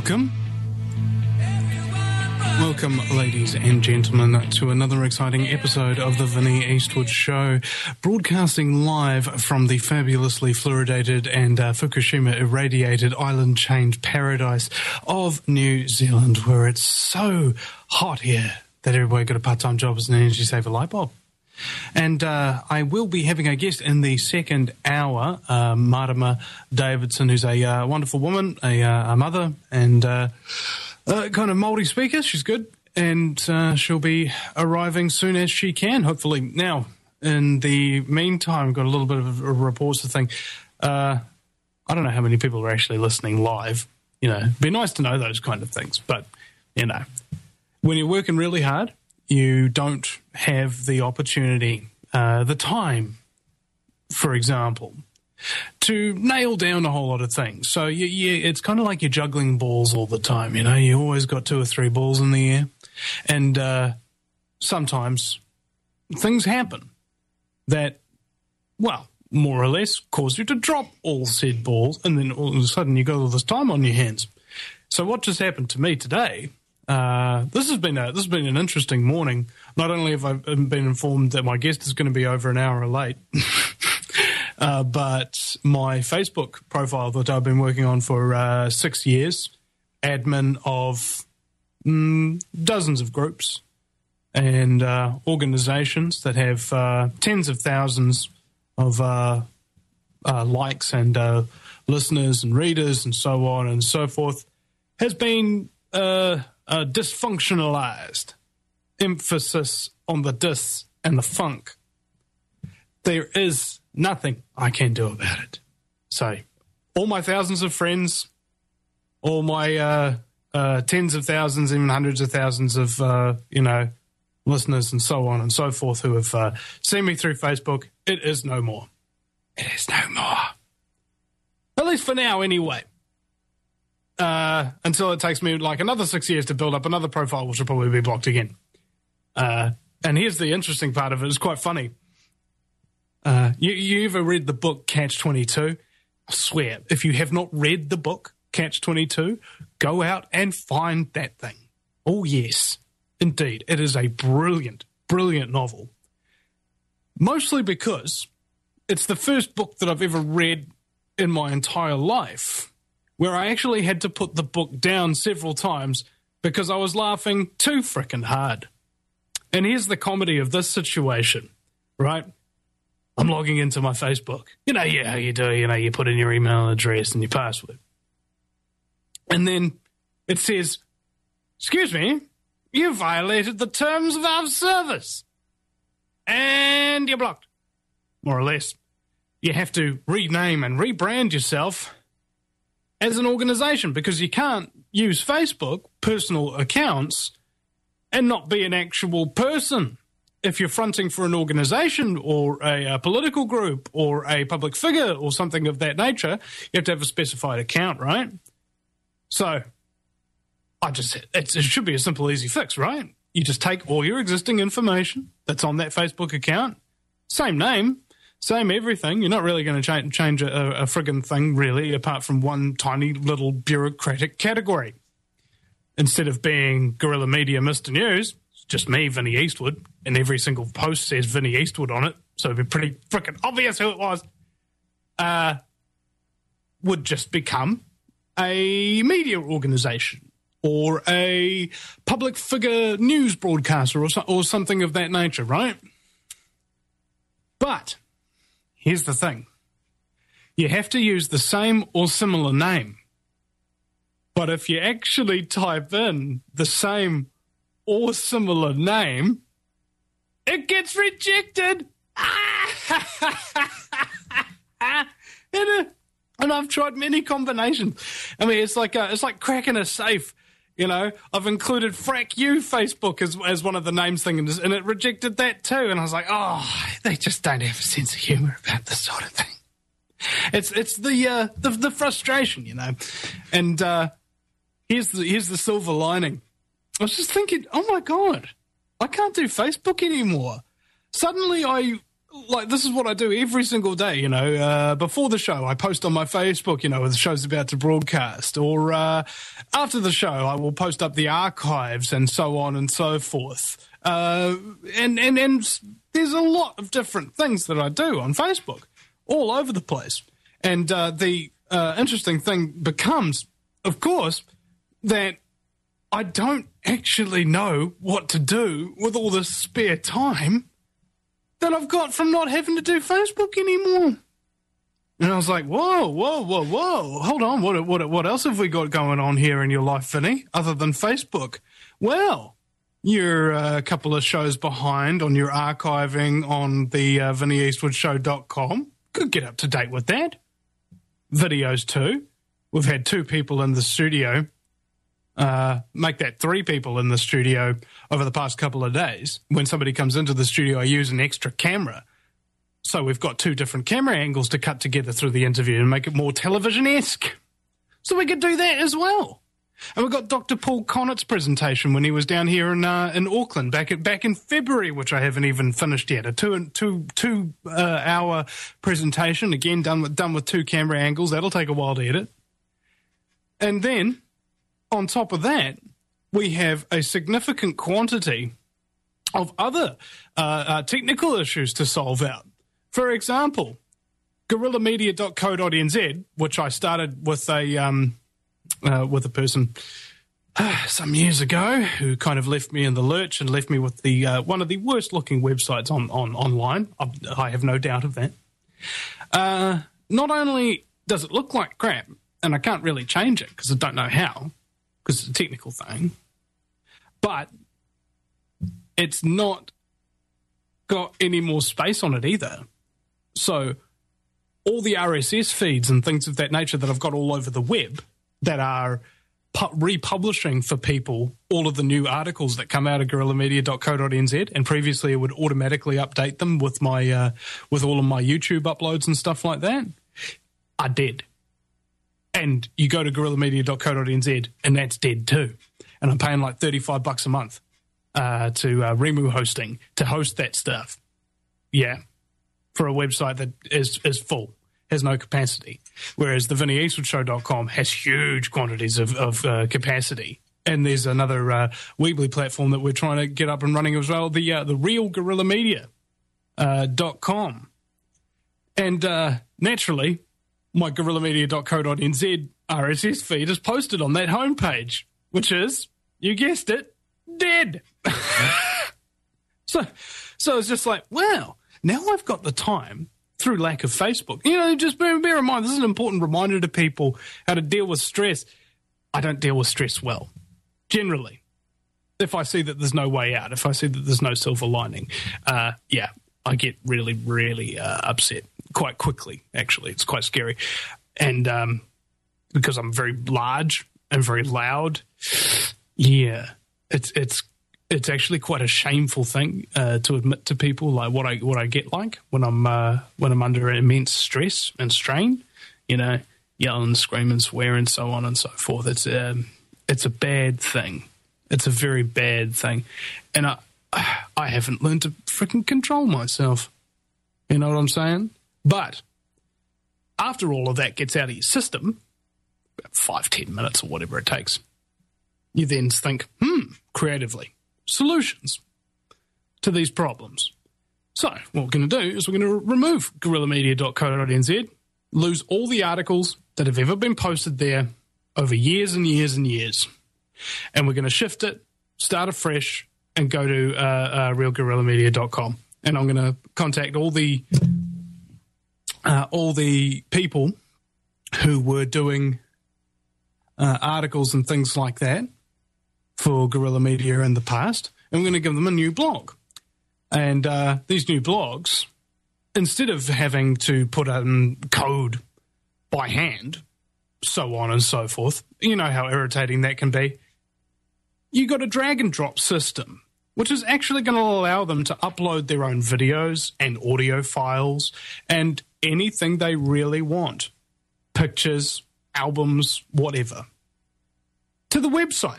Welcome. Welcome, ladies and gentlemen, to another exciting episode of the Vinnie Eastwood Show, broadcasting live from the fabulously fluoridated and Fukushima irradiated island-chained paradise of New Zealand, where it's so hot here that everybody got a part-time job as an energy saver light bulb. And I will be having a guest in the second hour, Marama Davidson, who's a wonderful woman, a mother, and kind of Māori speaker. She's good, and she'll be arriving soon as she can, hopefully. Now, in the meantime, got a little bit of a reporter thing. I don't know how many people are actually listening live. You know, it'd be nice to know those kind of things. But, you know, when you're working really hard, you don't have the opportunity, the time, for example, to nail down a whole lot of things. So it's kind of like you're juggling balls all the time, you know. You always got 2 or 3 balls in the air. And sometimes things happen that, well, more or less cause you to drop all said balls, and then all of a sudden you got all this time on your hands. So what just happened to me today, this has been an interesting morning. Not only have I been informed that my guest is going to be over an hour late, but my Facebook profile that I've been working on for 6 years, admin of dozens of groups and organizations that have tens of thousands of likes and listeners and readers and so on and so forth, has been dysfunctionalized. Emphasis on the dis and the funk. There is nothing I can do about it. So, all my thousands of friends, all my tens of thousands, even hundreds of thousands of, listeners and so on and so forth who have seen me through Facebook, it is no more. It is no more. At least for now, anyway. Until it takes me like another 6 years to build up another profile, which will probably be blocked again. And here's the interesting part of it. It's quite funny. You ever read the book Catch-22? I swear, if you have not read the book Catch-22, go out and find that thing. Oh, yes, indeed. It is a brilliant, brilliant novel. Mostly because it's the first book that I've ever read in my entire life where I actually had to put the book down several times because I was laughing too frickin' hard. And here's the comedy of this situation, right? I'm logging into my Facebook. You know, yeah, how you do. You know, you put in your email address and your password. And then it says, excuse me, you violated the terms of our service. And you're blocked. More or less. You have to rename and rebrand yourself as an organization, because you can't use Facebook personal accounts and not be an actual person. If you're fronting for an organization or a political group or a public figure or something of that nature, you have to have a specified account, right? So it should be a simple, easy fix, right? You just take all your existing information that's on that Facebook account, same name, same everything. You're not really going to change a friggin' thing, really, apart from one tiny little bureaucratic category. Instead of being Guerrilla Media Mr. News, it's just me, Vinnie Eastwood, and every single post says Vinnie Eastwood on it, so it'd be pretty frickin' obvious who it was, would just become a media organization or a public figure news broadcaster or something of that nature, right? But here's the thing. You have to use the same or similar name. But if you actually type in the same or similar name, it gets rejected. And I've tried many combinations. I mean, it's like cracking a safe. You know, I've included Frack You Facebook as one of the names things, and it rejected that too. And I was like, oh, they just don't have a sense of humor about this sort of thing. It's the frustration, you know. And here's the silver lining. I was just thinking, oh my God, I can't do Facebook anymore. Suddenly like, this is what I do every single day, you know. Before the show, I post on my Facebook, you know, the show's about to broadcast. Or after the show, I will post up the archives and so on and so forth. And there's a lot of different things that I do on Facebook all over the place. And the interesting thing becomes, of course, that I don't actually know what to do with all this spare time that I've got from not having to do Facebook anymore. And I was like, whoa, hold on, what else have we got going on here in your life, Vinny, other than Facebook? Well, you're a couple of shows behind on your archiving on the VinnyEastwoodshow.com. Could get up to date with that. Videos too. We've had 2 people in the studio. Make that 3 people in the studio over the past couple of days. When somebody comes into the studio, I use an extra camera. So we've got 2 different camera angles to cut together through the interview and make it more television-esque. So we could do that as well. And we've got Dr. Paul Connett's presentation when he was down here in Auckland back in February, which I haven't even finished yet. A two hour presentation, again done with 2 camera angles. That'll take a while to edit. And then, on top of that, we have a significant quantity of other technical issues to solve out. For example, guerrillamedia.co.nz, which I started with a person some years ago who kind of left me in the lurch and left me with the one of the worst looking websites online. I have no doubt of that. Not only does it look like crap, and I can't really change it because I don't know how, because it's a technical thing, but it's not got any more space on it either. So all the RSS feeds and things of that nature that I've got all over the web that are republishing for people all of the new articles that come out of guerrillamedia.co.nz, and previously it would automatically update them with my with all of my YouTube uploads and stuff like that, are dead. And you go to guerrillamedia.co.nz and that's dead too. And I'm paying like $35 a month to Remu Hosting to host that stuff. Yeah, for a website that is full, has no capacity. Whereas the VinnyEastwoodshow.com has huge quantities of capacity. And there's another Weebly platform that we're trying to get up and running as well, the Real Guerrilla Media .com. And naturally, my guerrillamedia.co.nz RSS feed is posted on that homepage, which is, you guessed it, dead. So it's just like, wow, now I've got the time through lack of Facebook. You know, just bear in mind, this is an important reminder to people how to deal with stress. I don't deal with stress well, generally. If I see that there's no way out, if I see that there's no silver lining, yeah, I get really, really upset quite quickly, actually. It's quite scary. And because I'm very large and very loud, yeah, it's actually quite a shameful thing to admit to people, like what I get like when I'm under immense stress and strain, you know, yelling, screaming, swearing, so on and so forth. It's a bad thing. It's a very bad thing, and I haven't learned to freaking control myself. You know what I'm saying? But after all of that gets out of your system, about 5-10 minutes or whatever it takes, you then think, creatively, solutions to these problems. So what we're going to do is we're going to remove guerrillamedia.co.nz, lose all the articles that have ever been posted there over years and years and years, and we're going to shift it, start afresh, and go to realguerrillamedia.com. And I'm going to contact all the people who were doing articles and things like that for Guerrilla Media in the past, and we're going to give them a new blog. And these new blogs, instead of having to put in code by hand, so on and so forth, you know how irritating that can be, you got a drag and drop system, which is actually going to allow them to upload their own videos and audio files and anything they really want, pictures, albums, whatever, to the website.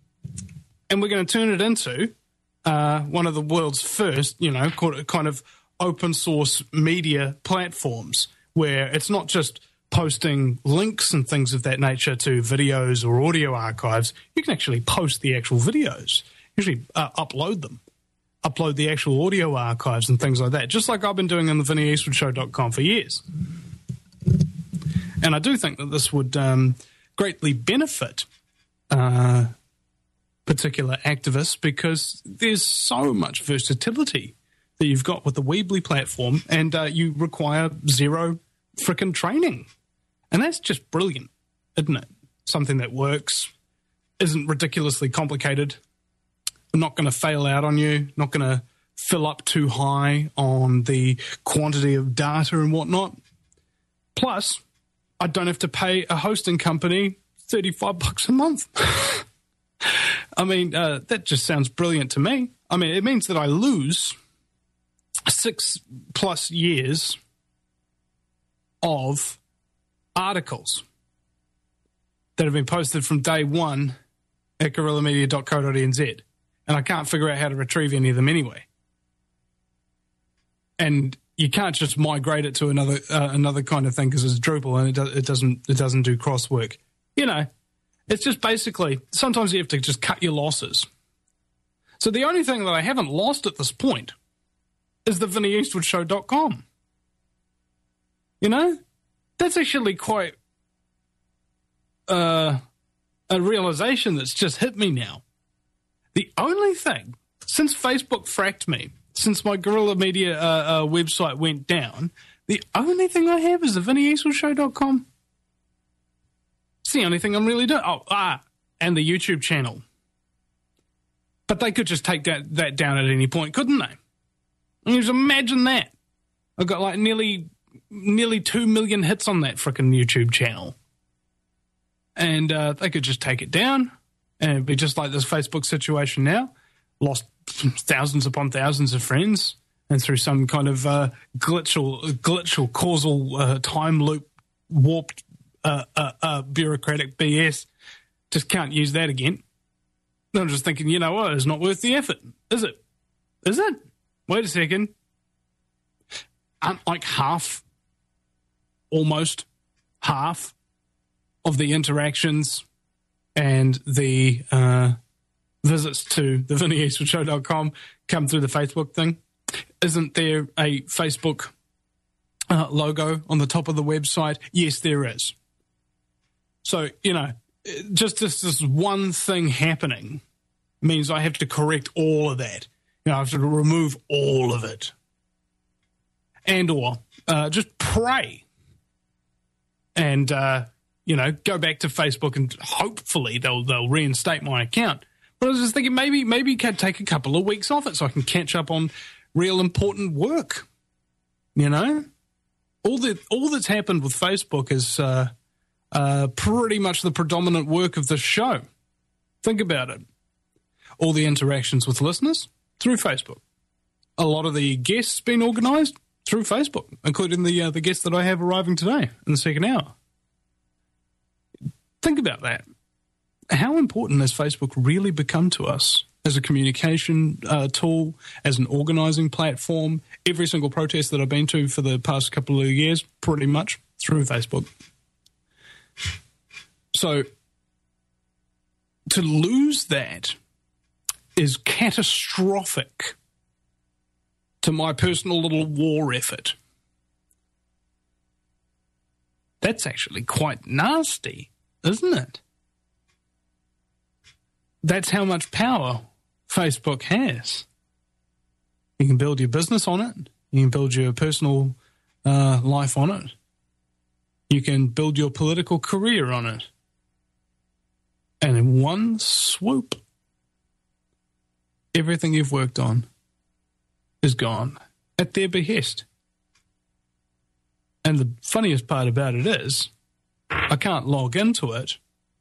And we're going to turn it into one of the world's first, you know, kind of open source media platforms where it's not just posting links and things of that nature to videos or audio archives. You can actually post the actual videos, usually upload them, upload the actual audio archives and things like that, just like I've been doing on the VinnyEastwoodShow.com for years. And I do think that this would greatly benefit particular activists because there's so much versatility that you've got with the Weebly platform, and you require zero frickin' training. And that's just brilliant, isn't it? Something that works, isn't ridiculously complicated, not going to fail out on you, not going to fill up too high on the quantity of data and whatnot. Plus, I don't have to pay a hosting company $35 a month. I mean, that just sounds brilliant to me. I mean, it means that I lose 6+ years of articles that have been posted from day one at guerrillamedia.co.nz, and I can't figure out how to retrieve any of them anyway. And you can't just migrate it to another kind of thing because it's Drupal and it doesn't do crosswork. You know, it's just basically sometimes you have to just cut your losses. So the only thing that I haven't lost at this point is the VinnyEastwoodShow.com. You know, that's actually quite a realization that's just hit me now. The only thing, since Facebook fracked me, since my Guerrilla Media website went down, the only thing I have is the VinnyEastwoodShow.com. It's the only thing I'm really doing. And the YouTube channel. But they could just take that down at any point, couldn't they? I mean, just imagine that. I've got like nearly 2 million hits on that frickin' YouTube channel. And they could just take it down, and it'd be just like this Facebook situation now. Lost thousands upon thousands of friends, and through some kind of glitchal causal time loop warped bureaucratic BS, just can't use that again. I'm just thinking, you know what, it's not worth the effort, is it? Is it? Wait a second. Aren't like almost half of the interactions and the visits to the VinnyEastwoodShow.com come through the Facebook thing? Isn't there a Facebook logo on the top of the website? Yes, there is. So, you know, just this one thing happening means I have to correct all of that. You know, I have to remove all of it. And or just pray. And, you know, go back to Facebook and hopefully they'll reinstate my account. But I was just thinking maybe you can take a couple of weeks off it so I can catch up on real important work. You know? All that's happened with Facebook is pretty much the predominant work of the show. Think about it. All the interactions with listeners through Facebook. A lot of the guests been organised through Facebook, including the guests that I have arriving today in the second hour. Think about that. How important has Facebook really become to us as a communication tool, as an organising platform? Every single protest that I've been to for the past couple of years, pretty much through Facebook. So to lose that is catastrophic to my personal little war effort. That's actually quite nasty, isn't it? That's how much power Facebook has. You can build your business on it. You can build your personal life on it. You can build your political career on it. And in one swoop, everything you've worked on is gone at their behest. And the funniest part about it is I can't log into it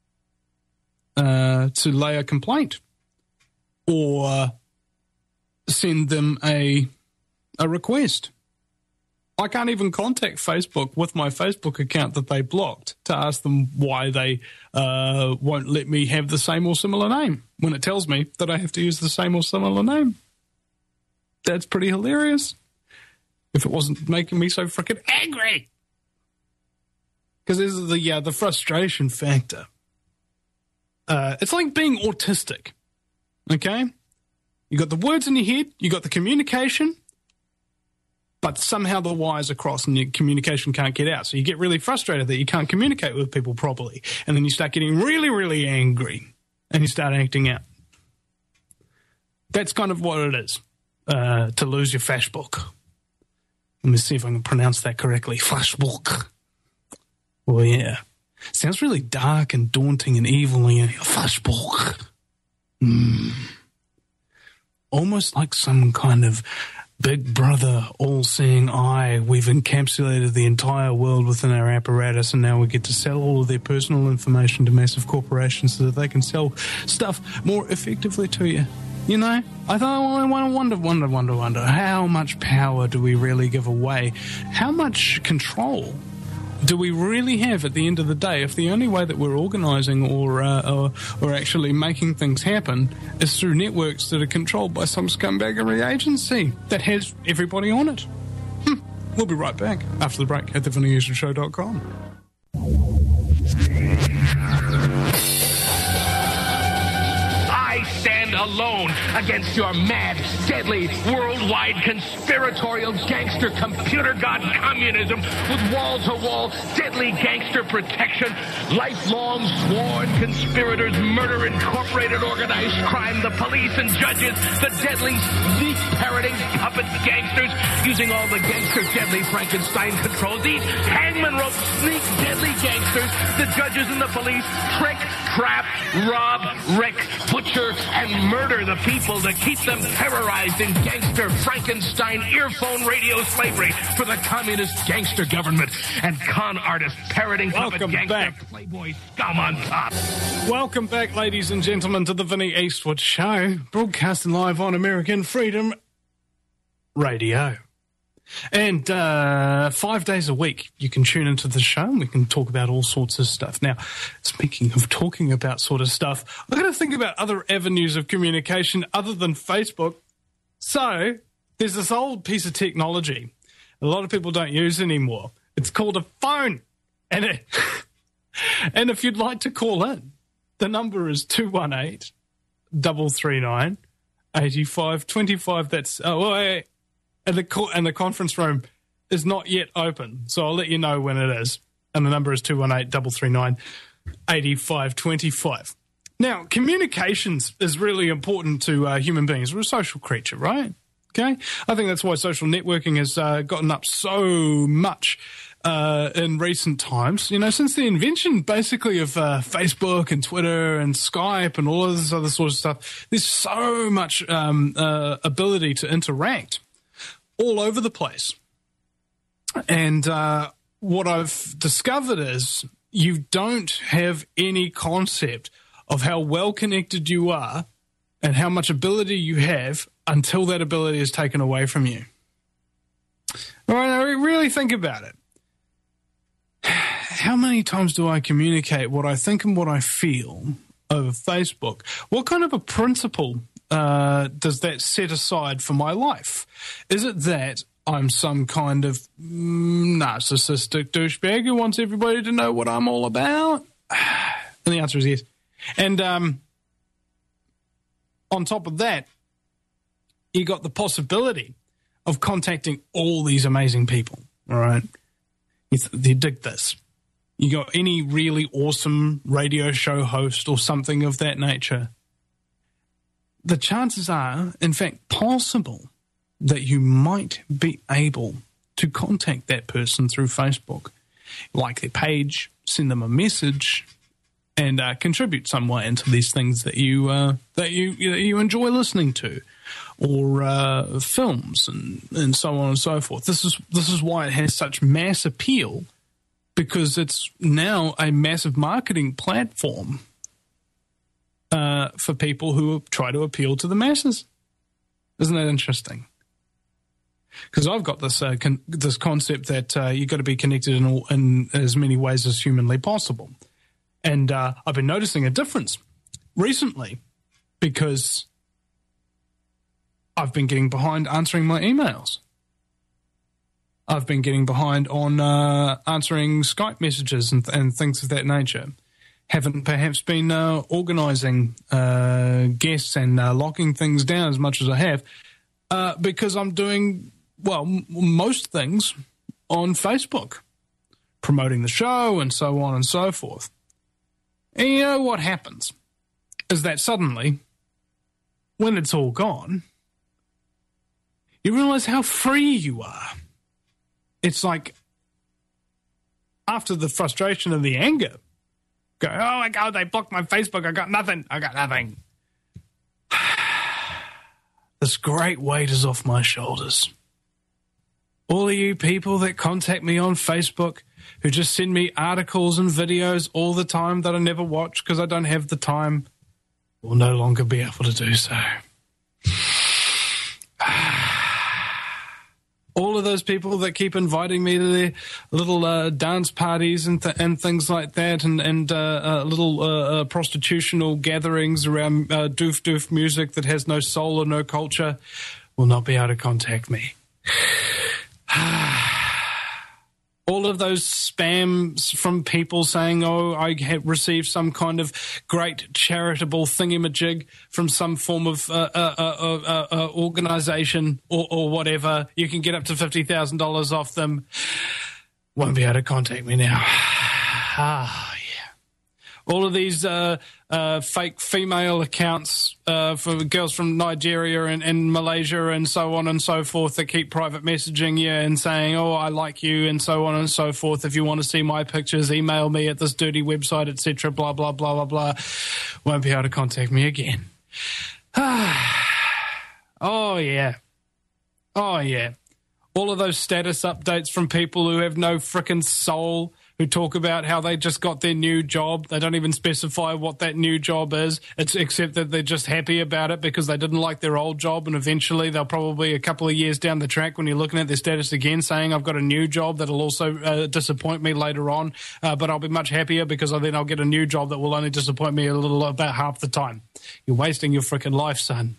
to lay a complaint or send them a request. I can't even contact Facebook with my Facebook account that they blocked to ask them why they won't let me have the same or similar name when it tells me that I have to use the same or similar name. That's pretty hilarious. if it wasn't making me so freaking angry. Because there's the frustration factor. It's like being autistic, okay? You got the words in your head, you got the communication, but somehow the wires are crossed and your communication can't get out. So you get really frustrated that you can't communicate with people properly. And then you start getting really, really angry and you start acting out. That's kind of what it is, to lose your flashbook. Let me see if I can pronounce that correctly. Flashbook. Well, yeah. Sounds really dark and daunting and evil. Flashbook. Almost like some kind of big brother, all-seeing eye. We've encapsulated the entire world within our apparatus, and now we get to sell all of their personal information to massive corporations so that they can sell stuff more effectively to you. You know, I wonder, how much power do we really give away? How much control do we really have at the end of the day if the only way that we're organising or actually making things happen is through networks that are controlled by some scumbaggery agency that has everybody on it? We'll be right back after the break at thevinnyhouston.com. I stand alone against your mad, deadly, worldwide conspiratorial gangster computer god communism with wall-to-wall deadly gangster protection, lifelong sworn conspirators, murder incorporated organized crime, the police and judges, the deadly sneak parroting puppet gangsters using all the gangster deadly Frankenstein controls. These hangman rope sneak deadly gangsters, the judges and the police trick, trap, rob, wreck, butcher, and murder the people to keep them terrorized in gangster Frankenstein earphone radio slavery for the communist gangster government and con artist parroting puppet gangster back. playboy scum on top. Welcome back, ladies and gentlemen, to the Vinny Eastwood Show, broadcasting live on American Freedom Radio. And 5 days a week, you can tune into the show and we can talk about all sorts of stuff. Now, speaking of talking about sort of stuff, I've got to think about other avenues of communication other than Facebook. So there's this old piece of technology a lot of people don't use anymore. It's called a phone. And and if you'd like to call in, the number is 218-339-8525. That's and the conference room is not yet open, so I'll let you know when it is. And the number is 218-339-8525. Now, communications is really important to human beings. We're a social creature, right? Okay? I think that's why social networking has gotten up so much in recent times. You know, since the invention, basically, of Facebook and Twitter and Skype and all of this other sort of stuff, there's so much ability to interact all over the place. And what I've discovered is you don't have any concept of how well connected you are and how much ability you have until that ability is taken away from you. All right, now really think about it. How many times do I communicate what I think and what I feel over Facebook? What kind of a principle does that set aside for my life? Is it that I'm some kind of narcissistic douchebag who wants everybody to know what I'm all about? And the answer is yes. And on top of that, you got the possibility of contacting all these amazing people, all right? You dig this. You got any really awesome radio show host or something of that nature, the chances are, in fact, possible that you might be able to contact that person through Facebook, like their page, send them a message, and contribute some way into these things that you enjoy listening to, or films and so on and so forth. This is why it has such mass appeal, because it's now a massive marketing platform for people who try to appeal to the masses. Isn't that interesting? Because I've got this this concept that you've got to be connected in as many ways as humanly possible. And I've been noticing a difference recently because I've been getting behind answering my emails. I've been getting behind on answering Skype messages and things of that nature. Haven't perhaps been organising guests and locking things down as much as I have because I'm doing, most things on Facebook, promoting the show and so on and so forth. And you know what happens is that suddenly, when it's all gone, you realise how free you are. It's like, after the frustration and the anger, go, oh my God, they blocked my Facebook, I got nothing. This great weight is off my shoulders. All of you people that contact me on Facebook, who just send me articles and videos all the time that I never watch because I don't have the time, will no longer be able to do so. All of those people that keep inviting me to their little dance parties and things like that, and little prostitutional gatherings around doof music that has no soul or no culture, will not be able to contact me. All of those spams from people saying, oh, I have received some kind of great charitable thingamajig from some form of organisation or whatever. You can get up to $50,000 off them. Won't be able to contact me now. Yeah. All of these fake female accounts for girls from Nigeria and Malaysia and so on and so forth that keep private messaging you and saying, oh, I like you and so on and so forth. If you want to see my pictures, email me at this dirty website, etc., blah, blah, blah, blah, blah. Won't be able to contact me again. Oh, yeah. All of those status updates from people who have no frickin' soul, who talk about how they just got their new job. They don't even specify what that new job is, except that they're just happy about it because they didn't like their old job, and eventually they'll probably a couple of years down the track when you're looking at their status again saying, I've got a new job that'll also disappoint me later on, but I'll be much happier because then I'll get a new job that will only disappoint me about half the time. You're wasting your frickin' life, son.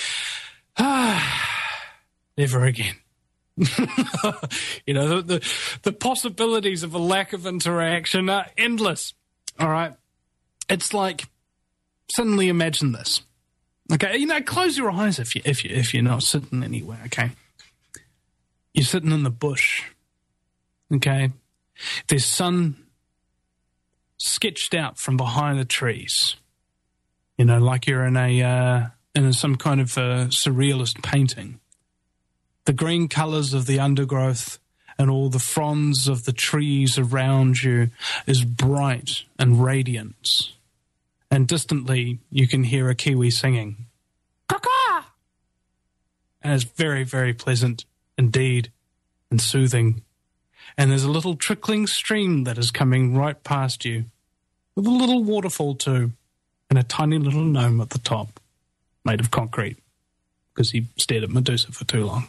Never again. You know, the possibilities of a lack of interaction are endless. All right. It's like, suddenly imagine this. Okay. You know, close your eyes if you're not sitting anywhere. Okay. You're sitting in the bush. Okay. There's sun sketched out from behind the trees. You know, like you're in some kind of surrealist painting. The green colours of the undergrowth and all the fronds of the trees around you is bright and radiant. And distantly, you can hear a kiwi singing. Caw-caw! And it's very, very pleasant indeed and soothing. And there's a little trickling stream that is coming right past you, with a little waterfall too, and a tiny little gnome at the top, made of concrete, because he stared at Medusa for too long.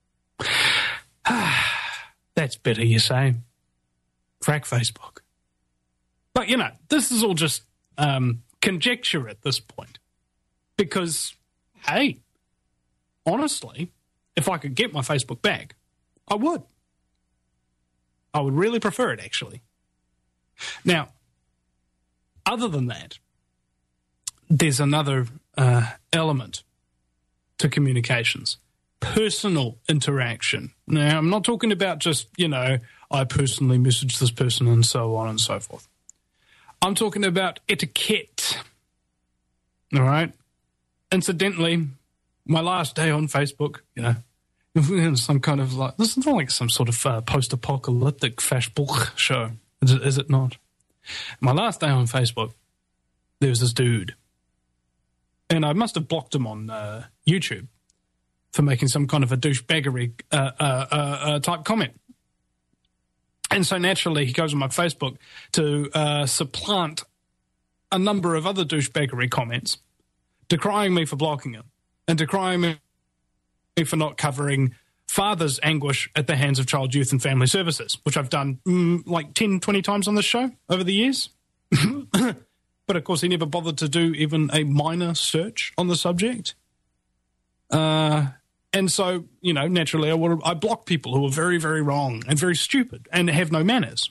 That's better, you say. Frack Facebook. But, you know, this is all just conjecture at this point. Because, hey, honestly, if I could get my Facebook back, I would. I would really prefer it, actually. Now, other than that, there's another element to communications. Personal interaction. Now, I'm not talking about just, you know, I personally message this person and so on and so forth. I'm talking about etiquette. All right? Incidentally, my last day on Facebook, you know, some kind of like, this is not like some sort of post-apocalyptic Facebook show, is it not? My last day on Facebook, there was this dude, and I must have blocked him on YouTube for making some kind of a douchebaggery type comment. And so naturally he goes on my Facebook to supplant a number of other douchebaggery comments, decrying me for blocking him and decrying me for not covering father's anguish at the hands of Child, Youth and Family Services, which I've done like 10, 20 times on this show over the years. But, of course, he never bothered to do even a minor search on the subject. And so, naturally I block people who are very, very wrong and very stupid and have no manners.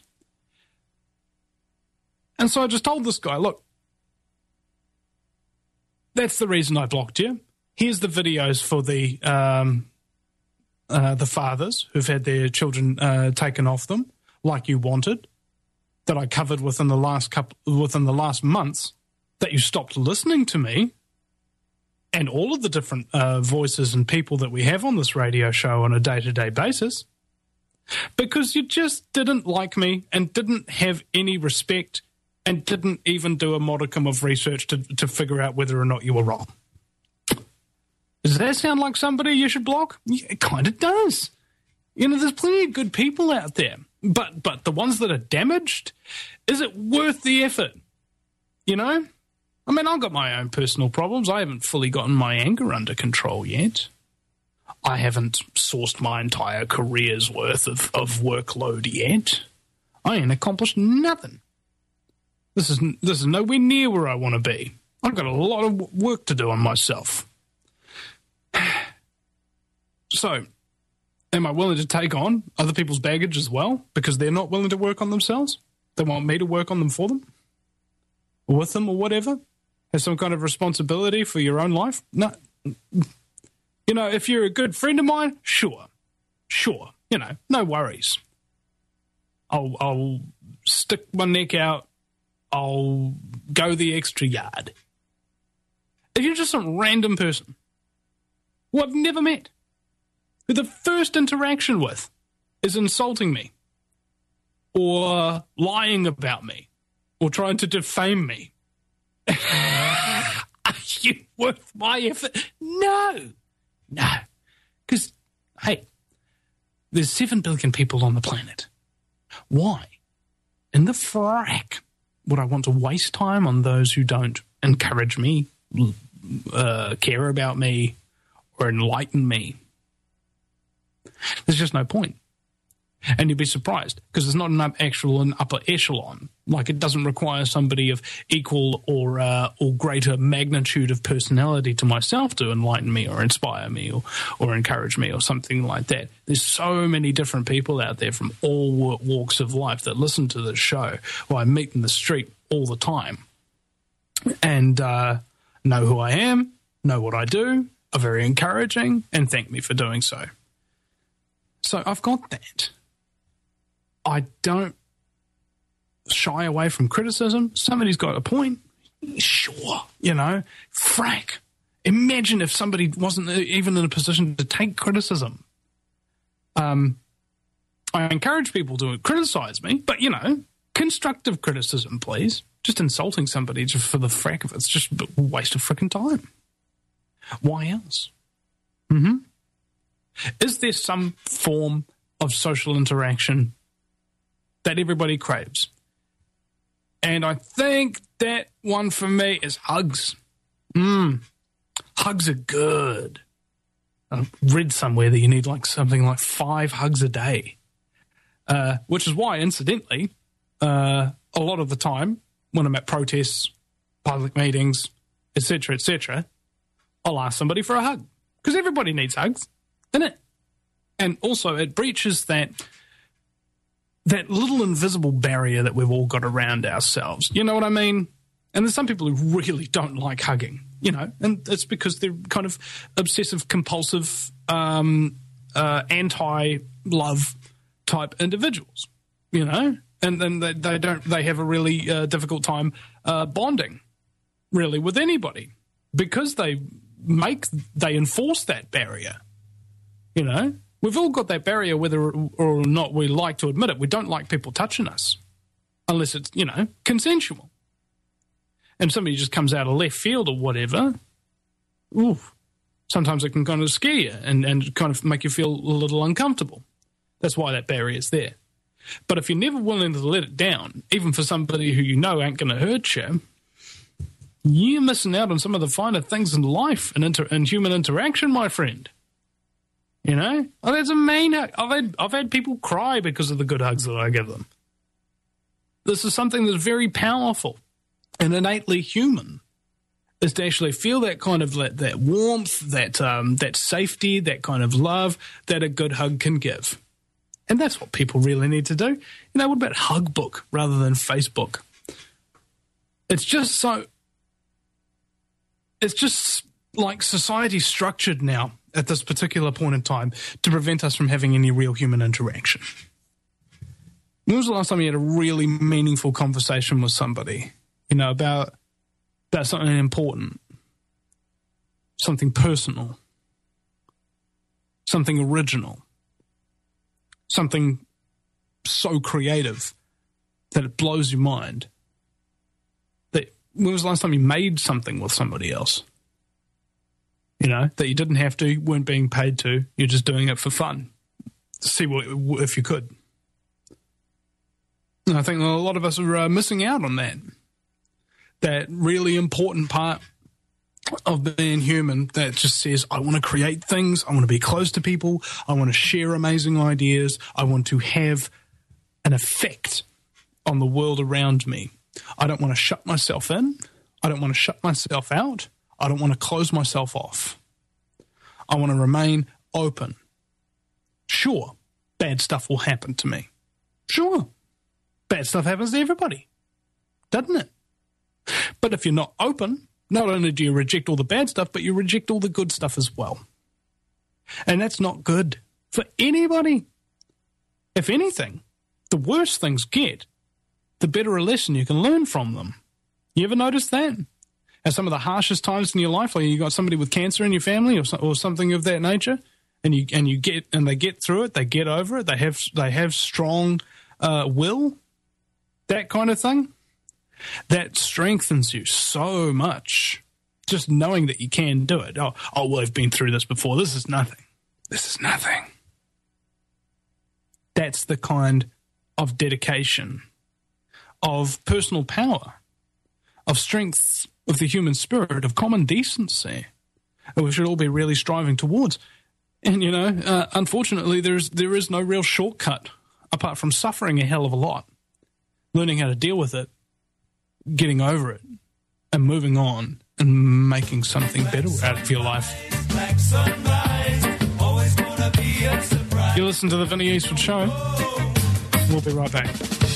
And so I just told this guy, look, that's the reason I blocked you. Here's the videos for the fathers who've had their children taken off them, like you wanted, that I covered within the last months, that you stopped listening to me, and all of the different voices and people that we have on this radio show on a day-to-day basis, because you just didn't like me and didn't have any respect and didn't even do a modicum of research to figure out whether or not you were wrong. Does that sound like somebody you should block? Yeah, it kind of does. There's plenty of good people out there. But the ones that are damaged, is it worth the effort? I mean, I've got my own personal problems. I haven't fully gotten my anger under control yet. I haven't sourced my entire career's worth of workload yet. I ain't accomplished nothing. This is nowhere near where I want to be. I've got a lot of work to do on myself. So, am I willing to take on other people's baggage as well because they're not willing to work on themselves? They want me to work on them for them? Or with them or whatever? Have some kind of responsibility for your own life? No. If you're a good friend of mine, sure. No worries. I'll stick my neck out. I'll go the extra yard. If you're just some random person who I've never met, who the first interaction with is insulting me or lying about me or trying to defame me, are you worth my effort? No. Because, hey, there's 7 billion people on the planet. Why in the frack would I want to waste time on those who don't encourage me, care about me, or enlighten me? There's just no point. And you'd be surprised because there's not an actual upper echelon. Like, it doesn't require somebody of equal or greater magnitude of personality to myself to enlighten me or inspire me or encourage me or something like that. There's so many different people out there from all walks of life that listen to this show, who I meet in the street all the time, and know who I am, know what I do, are very encouraging, and thank me for doing so. So I've got that. I don't shy away from criticism. Somebody's got a point. Sure, frack. Imagine if somebody wasn't even in a position to take criticism. I encourage people to criticize me, but, constructive criticism, please. Just insulting somebody just for the frack of it's just a waste of freaking time. Why else? Is there some form of social interaction that everybody craves? And I think that one for me is hugs. Hugs are good. I read somewhere that you need something like 5 hugs a day, which is why, incidentally, a lot of the time when I'm at protests, public meetings, etc., I'll ask somebody for a hug because everybody needs hugs, innit? And also it breaches that little invisible barrier that we've all got around ourselves. You know what I mean? And there's some people who really don't like hugging, and it's because they're kind of obsessive, compulsive, anti-love type individuals, and then they have a really difficult time bonding really with anybody because they enforce that barrier, We've all got that barrier, whether or not we like to admit it. We don't like people touching us unless it's, consensual. And somebody just comes out of left field or whatever, sometimes it can kind of scare you and kind of make you feel a little uncomfortable. That's why that barrier is there. But if you're never willing to let it down, even for somebody who ain't going to hurt you, you're missing out on some of the finer things in life and human interaction, my friend. That's amazing. I've had people cry because of the good hugs that I give them. This is something that's very powerful and innately human. is to actually feel that kind of that warmth, that safety, that kind of love that a good hug can give. And that's what people really need to do. You know, what about Hugbook rather than Facebook? It's just like society's structured now at this particular point in time to prevent us from having any real human interaction. When was the last time you had a really meaningful conversation with somebody, you know, about something important, something personal, something original, something so creative that it blows your mind? When was the last time you made something with somebody else? You know, that you didn't have to, weren't being paid to, you're just doing it for fun. See if you could. And I think a lot of us are missing out on that really important part of being human that just says, I want to create things, I want to be close to people, I want to share amazing ideas, I want to have an effect on the world around me. I don't want to shut myself in, I don't want to shut myself out, I don't want to close myself off. I want to remain open. Sure, bad stuff will happen to me. Sure, bad stuff happens to everybody, doesn't it? But if you're not open, not only do you reject all the bad stuff, but you reject all the good stuff as well. And that's not good for anybody. If anything, the worse things get, the better a lesson you can learn from them. You ever notice that? At some of the harshest times in your life, like you got somebody with cancer in your family or something of that nature, and they get through it, they get over it, they have strong will, that kind of thing. That strengthens you so much, just knowing that you can do it. Oh, well, I've been through this before. This is nothing. This is nothing. That's the kind of dedication, of personal power, of strength of the human spirit, of common decency that we should all be really striving towards. And, you know, unfortunately, there is no real shortcut apart from suffering a hell of a lot, learning how to deal with it, getting over it, and moving on and making something better out of your life. You listen to the Vinny Eastwood Show. We'll be right back.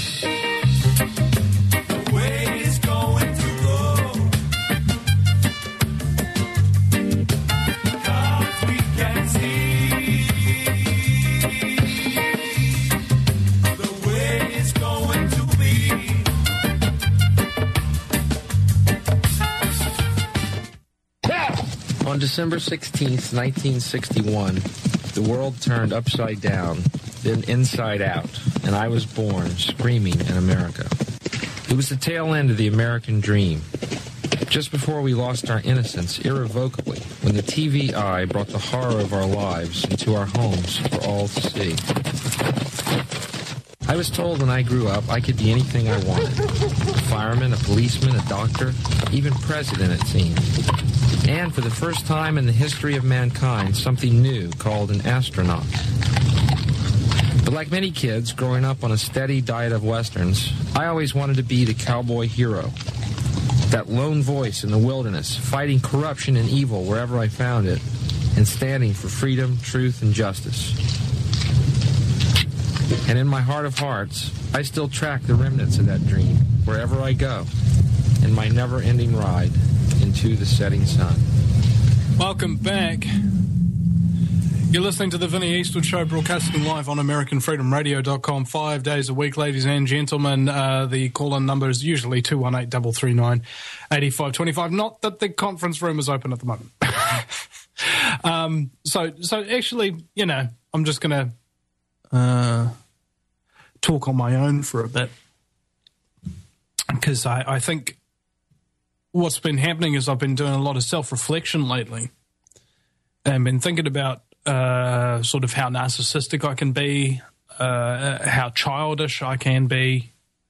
On December 16th, 1961, the world turned upside down, then inside out, and I was born screaming in America. It was the tail end of the American dream, just before we lost our innocence irrevocably, when the TV eye brought the horror of our lives into our homes for all to see. I was told when I grew up I could be anything I wanted. A fireman, a policeman, a doctor, even president, it seemed. And for the first time in the history of mankind, something new called an astronaut. But like many kids growing up on a steady diet of Westerns, I always wanted to be the cowboy hero. That lone voice in the wilderness, fighting corruption and evil wherever I found it, and standing for freedom, truth, and justice. And in my heart of hearts, I still track the remnants of that dream wherever I go, in my never-ending ride into the setting sun. Welcome back. You're listening to the Vinny Eastwood Show, broadcasting live on AmericanFreedomRadio.com 5 days a week, ladies and gentlemen. The call-in number is usually 218-339-8525. Not that the conference room is open at the moment. So actually, you know, I'm just going to talk on my own for a bit, because I think what's been happening is I've been doing a lot of self-reflection lately and been thinking about sort of how narcissistic I can be, how childish I can be,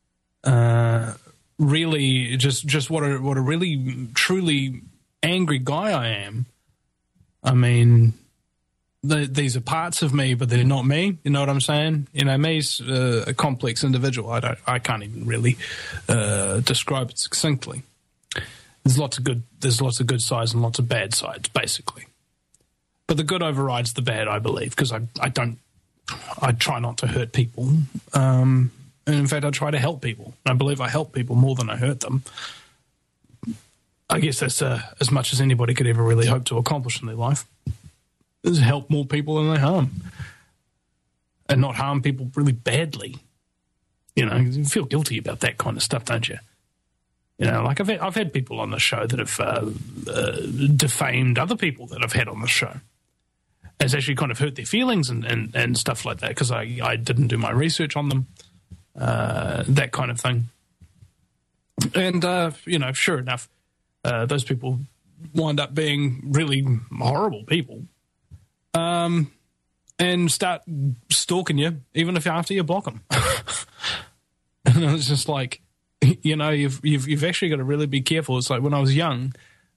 really just what a really truly angry guy I am. I mean, these are parts of me, but they're not me. You know what I'm saying? You know, me's a complex individual. I can't even really describe it succinctly. There's lots of good sides and lots of bad sides, basically. But the good overrides the bad, I believe, because I try not to hurt people. And in fact, I try to help people. I believe I help people more than I hurt them. I guess that's as much as anybody could ever really hope to accomplish in their life, is help more people than they harm. And not harm people really badly. You feel guilty about that kind of stuff, don't you? Like I've had people on the show that have defamed other people that I've had on the show. It's actually kind of hurt their feelings and stuff like that because I didn't do my research on them, that kind of thing. And, sure enough, those people wind up being really horrible people and start stalking you even if after you block them. And it's just like, you've actually got to really be careful. It's like when I was young,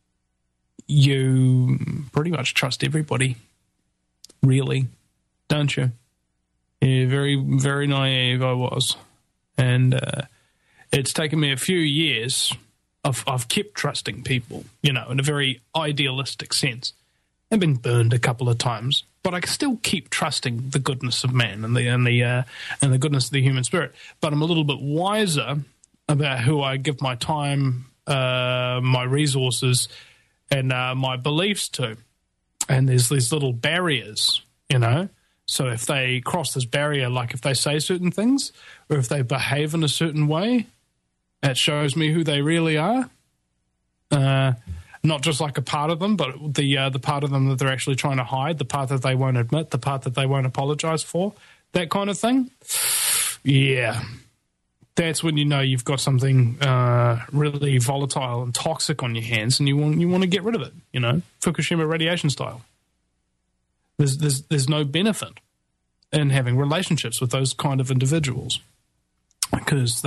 you pretty much trust everybody, really, don't you? Yeah, very, very naive I was. And it's taken me a few years. I've kept trusting people, in a very idealistic sense. I've been burned a couple of times, but I still keep trusting the goodness of man and the goodness of the human spirit. But I'm a little bit wiser about who I give my time, my resources, and my beliefs to. And there's these little barriers, So if they cross this barrier, like if they say certain things or if they behave in a certain way, that shows me who they really are. Not just like a part of them, but the part of them that they're actually trying to hide, the part that they won't admit, the part that they won't apologize for, that kind of thing. Yeah. That's when you've got something really volatile and toxic on your hands, and you want to get rid of it. Fukushima radiation style. There's no benefit in having relationships with those kind of individuals because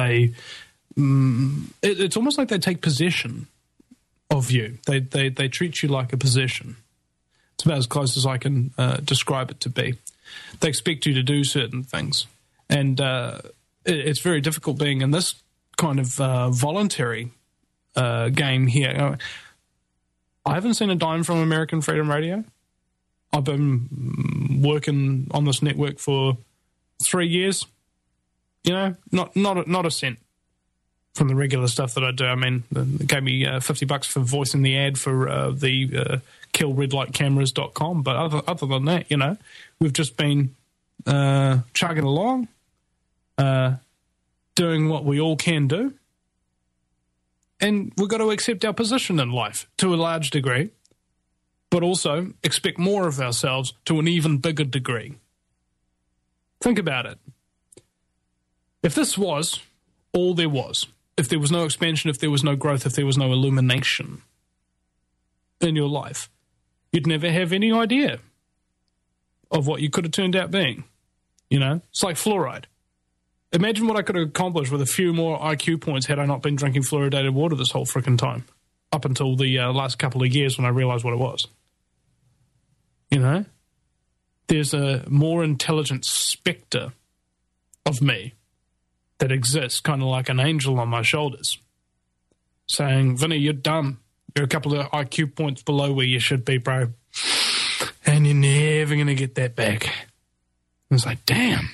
it's almost like they take possession of you. They treat you like a possession. It's about as close as I can describe it to be. They expect you to do certain things, and it's very difficult being in this kind of voluntary game here. I haven't seen a dime from American Freedom Radio. I've been working on this network for 3 years. Not a cent from the regular stuff that I do. I mean, they gave me $50 for voicing the ad for the killredlightcameras.com. But other than that, we've just been chugging along, doing what we all can do. And we've got to accept our position in life to a large degree, but also expect more of ourselves to an even bigger degree. Think about it. If this was all there was, if there was no expansion, if there was no growth, if there was no illumination in your life, you'd never have any idea of what you could have turned out being. It's like fluoride. Imagine what I could have accomplished with a few more IQ points had I not been drinking fluoridated water this whole freaking time, up until the last couple of years when I realized what it was. There's a more intelligent spectre of me that exists, kind of like an angel on my shoulders, saying, Vinny, you're dumb. You're a couple of IQ points below where you should be, bro. And you're never going to get that back. And it's like, damn.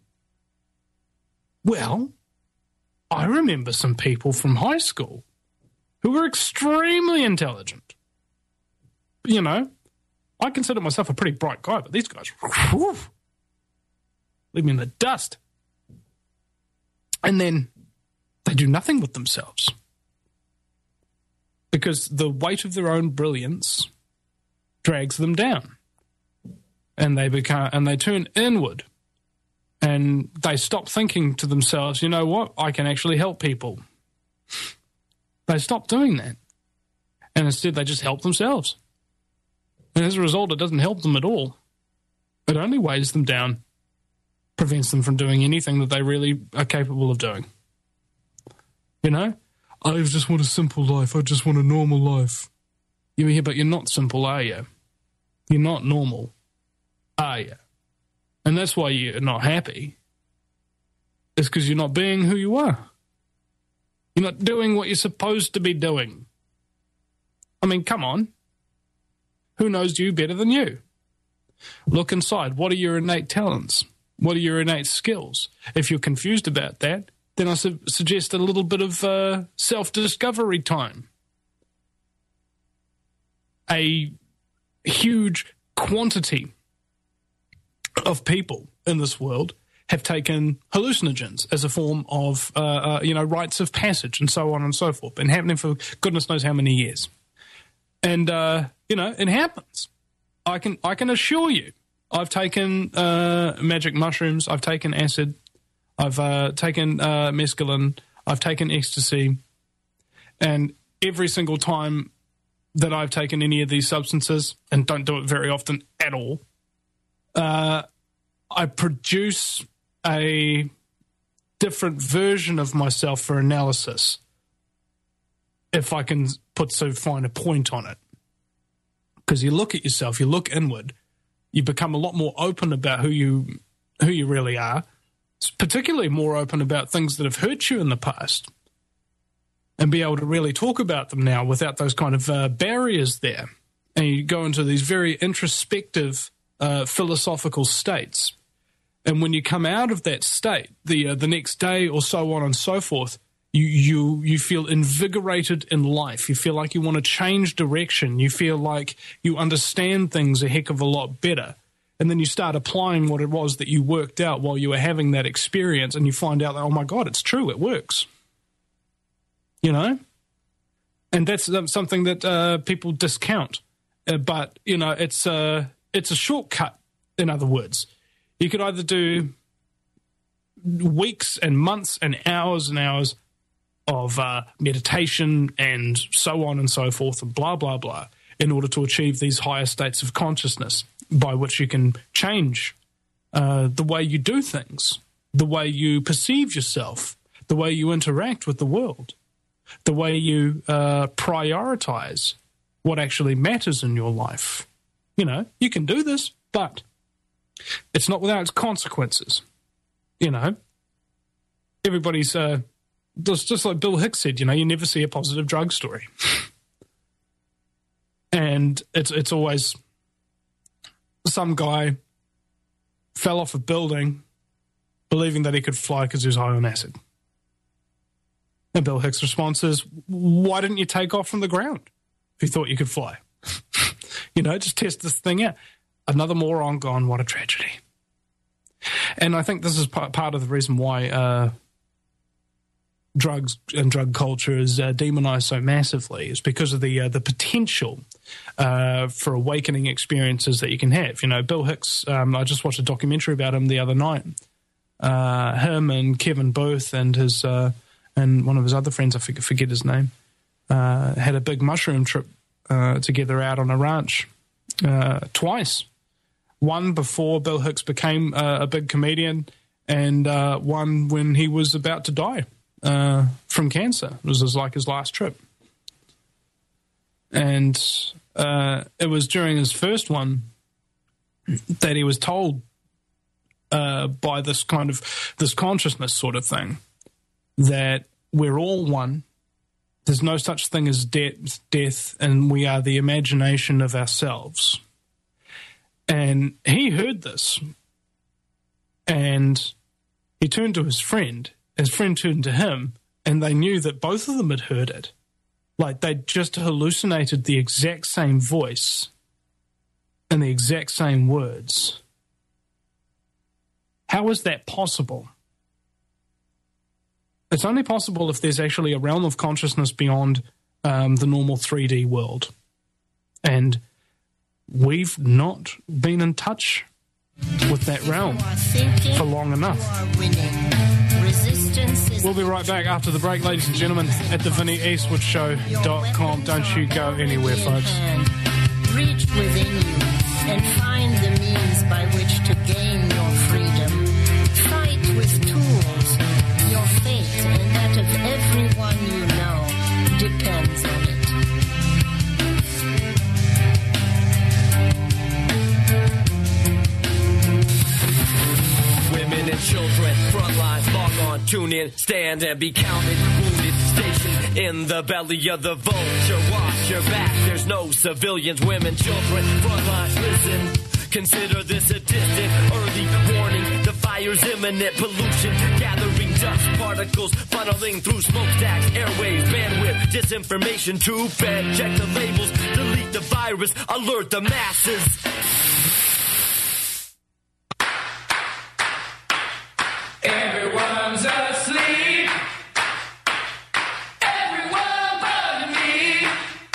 Well, I remember some people from high school who were extremely intelligent. I consider myself a pretty bright guy, but these guys, whew, leave me in the dust. And then they do nothing with themselves because the weight of their own brilliance drags them down, and they turn inward, and they stop thinking to themselves, you know what, I can actually help people. They stop doing that, and instead they just help themselves. And as a result, it doesn't help them at all. It only weighs them down, prevents them from doing anything that they really are capable of doing. I just want a simple life. I just want a normal life. Yeah, but you're not simple, are you? You're not normal, are you? And that's why you're not happy. It's because you're not being who you are. You're not doing what you're supposed to be doing. I mean, come on. Who knows you better than you? Look inside. What are your innate talents? What are your innate skills? If you're confused about that, then I suggest a little bit of self-discovery time. A huge quantity of people in this world have taken hallucinogens as a form of, rites of passage and so on and so forth. Been happening for goodness knows how many years. And, it happens. I can assure you, I've taken magic mushrooms, I've taken acid, I've taken mescaline, I've taken ecstasy, and every single time that I've taken any of these substances, and don't do it very often at all, I produce a different version of myself for analysis, if I can put so fine a point on it. Because you look at yourself, you look inward, you become a lot more open about who you really are, particularly more open about things that have hurt you in the past, and be able to really talk about them now without those kind of barriers there. And you go into these very introspective philosophical states. And when you come out of that state, the next day or so on and so forth, you feel invigorated in life. You feel like you want to change direction. You feel like you understand things a heck of a lot better. And then you start applying what it was that you worked out while you were having that experience, and you find out that, oh my God, it's true, it works. You know? And that's something that people discount. But, it's a shortcut, in other words. You could either do weeks and months and hours of meditation and so on and so forth and blah, blah, blah, in order to achieve these higher states of consciousness by which you can change the way you do things, the way you perceive yourself, the way you interact with the world, the way you prioritize what actually matters in your life. You can do this, but it's not without its consequences. Everybody's just like Bill Hicks said, you never see a positive drug story. And it's always some guy fell off a building believing that he could fly because he was high on acid. And Bill Hicks' response is, why didn't you take off from the ground if you thought you could fly? Just test this thing out. Another moron gone, what a tragedy. And I think this is part of the reason why drugs and drug culture is demonized so massively, is because of the potential for awakening experiences that you can have. Bill Hicks, I just watched a documentary about him the other night. Him and Kevin Booth and his and one of his other friends, I forget his name, had a big mushroom trip together out on a ranch twice. One before Bill Hicks became a big comedian, and one when he was about to die from cancer. It was his last trip. And it was during his first one that he was told by this consciousness sort of thing that we're all one. There's no such thing as death, and we are the imagination of ourselves. And he heard this, and he turned to his friend. His friend turned to him, and they knew that both of them had heard it. Like they'd just hallucinated the exact same voice and the exact same words. How is that possible? It's only possible if there's actually a realm of consciousness beyond the normal 3D world. And we've not been in touch with that realm for long enough. We'll be right back after the break, ladies and gentlemen, at the VinnyEastwoodShow.com. Don't you go anywhere, folks. Reach within you and find the means by which to gain your freedom. Fight with tools. Your fate and that of everyone you know depends on it. Women and children, front lines, log on, tune in, stand and be counted, wounded, stationed in the belly of the vulture. Watch your back, there's no civilians, women, children, frontlines. Listen, consider this a distant early warning. The fire's imminent, pollution gathering dust particles funneling through smokestacks, airwaves, bandwidth, disinformation, tube fed. Check the labels, delete the virus, alert the masses. Everyone's asleep. Everyone but me.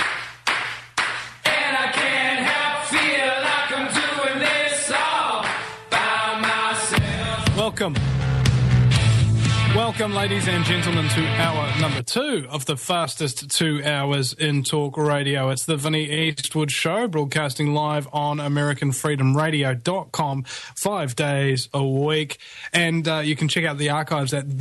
And I can't help feel like I'm doing this all by myself. Welcome, ladies and gentlemen, to hour number 2 of the fastest 2 hours in talk radio. It's the Vinnie Eastwood Show, broadcasting live on AmericanFreedomRadio.com 5 days a week. And you can check out the archives at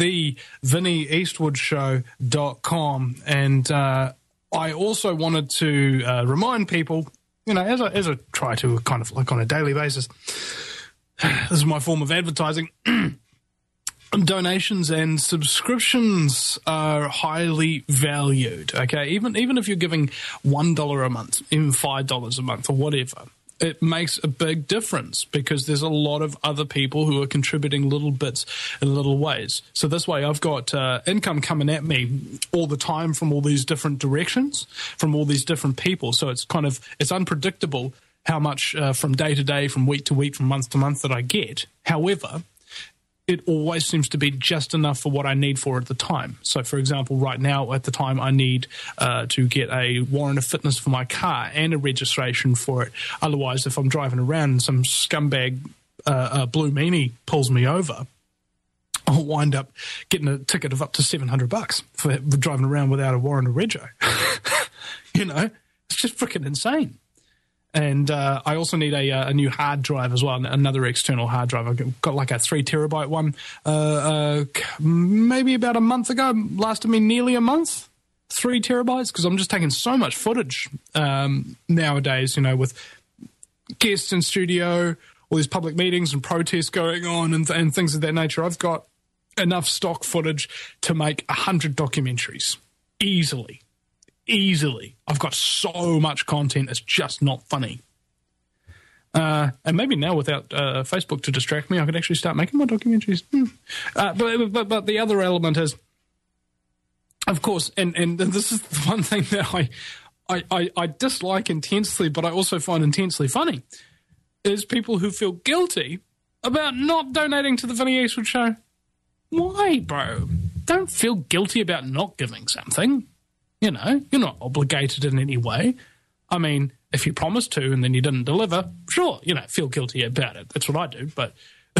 thevinnieeastwoodshow.com. And I also wanted to remind people, you know, as I try to kind of like on a daily basis, this is my form of advertising. Donations and subscriptions are highly valued, okay? Even if you're giving $1 a month, even $5 a month or whatever, it makes a big difference because there's a lot of other people who are contributing little bits in little ways. So this way I've got income coming at me all the time from all these different directions, from all these different people. So it's unpredictable how much from day to day, from week to week, from month to month that I get. However, it always seems to be just enough for what I need for at the time. So, for example, right now at the time I need to get a warrant of fitness for my car and a registration for it. Otherwise, if I'm driving around and some scumbag blue meanie pulls me over, I'll wind up getting a ticket of up to $700 for driving around without a warrant of rego. You know, it's just freaking insane. And I also need a new hard drive as well, another external hard drive. I've got like a 3 terabyte one, maybe about a month ago, lasted me nearly a month, 3 terabytes, because I'm just taking so much footage nowadays, you know, with guests in studio, all these public meetings and protests going on and things of that nature. I've got enough stock footage to make 100 documentaries easily. I've got so much content, it's just not funny. And maybe now without Facebook to distract me, I could actually start making more documentaries. But the other element is, of course, and this is the one thing that I dislike intensely, but I also find intensely funny, is people who feel guilty about not donating to the Vinnie Eastwood Show. Why, bro? Don't feel guilty about not giving something. You know, you're not obligated in any way. I mean, if you promised to and then you didn't deliver, sure, you know, feel guilty about it. That's what I do. But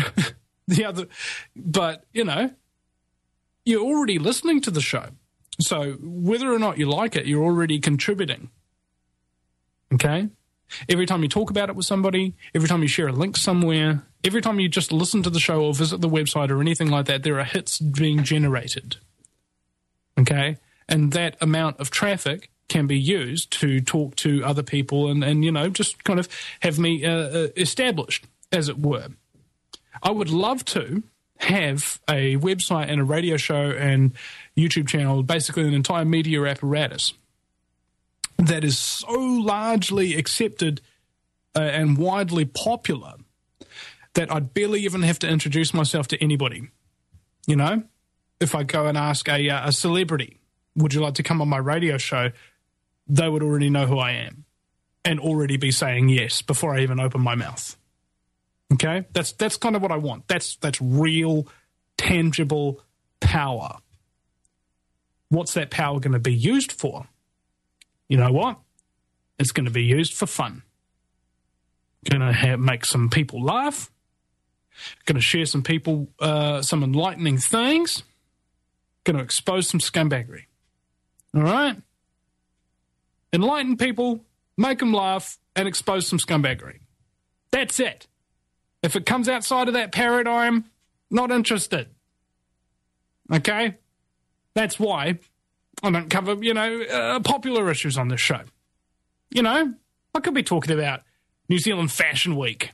you know, you're already listening to the show. So whether or not you like it, you're already contributing. Okay? Every time you talk about it with somebody, every time you share a link somewhere, every time you just listen to the show or visit the website or anything like that, there are hits being generated. Okay? And that amount of traffic can be used to talk to other people and you know, just kind of have me established, as it were. I would love to have a website and a radio show and YouTube channel, basically an entire media apparatus that is so largely accepted and widely popular that I'd barely even have to introduce myself to anybody. You know, if I go and ask a celebrity, would you like to come on my radio show? They would already know who I am and already be saying yes before I even open my mouth. Okay? That's kind of what I want. That's real, tangible power. What's that power going to be used for? You know what? It's going to be used for fun. Going to make some people laugh. Going to share some people, some enlightening things. Going to expose some scumbaggery. All right? Enlighten people, make them laugh, and expose some scumbaggery. That's it. If it comes outside of that paradigm, not interested. Okay? That's why I don't cover, you know, popular issues on this show. You know, I could be talking about New Zealand Fashion Week.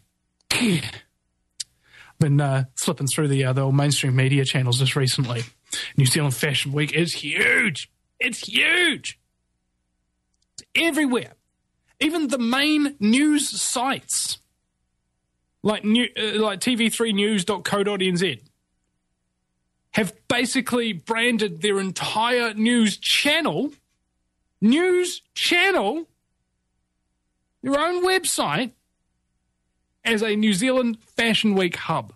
Been flipping through the old mainstream media channels just recently. New Zealand Fashion Week is huge. It's huge. It's everywhere. Even the main news sites, like tv3news.co.nz, have basically branded their entire news channel, their own website, as a New Zealand Fashion Week hub.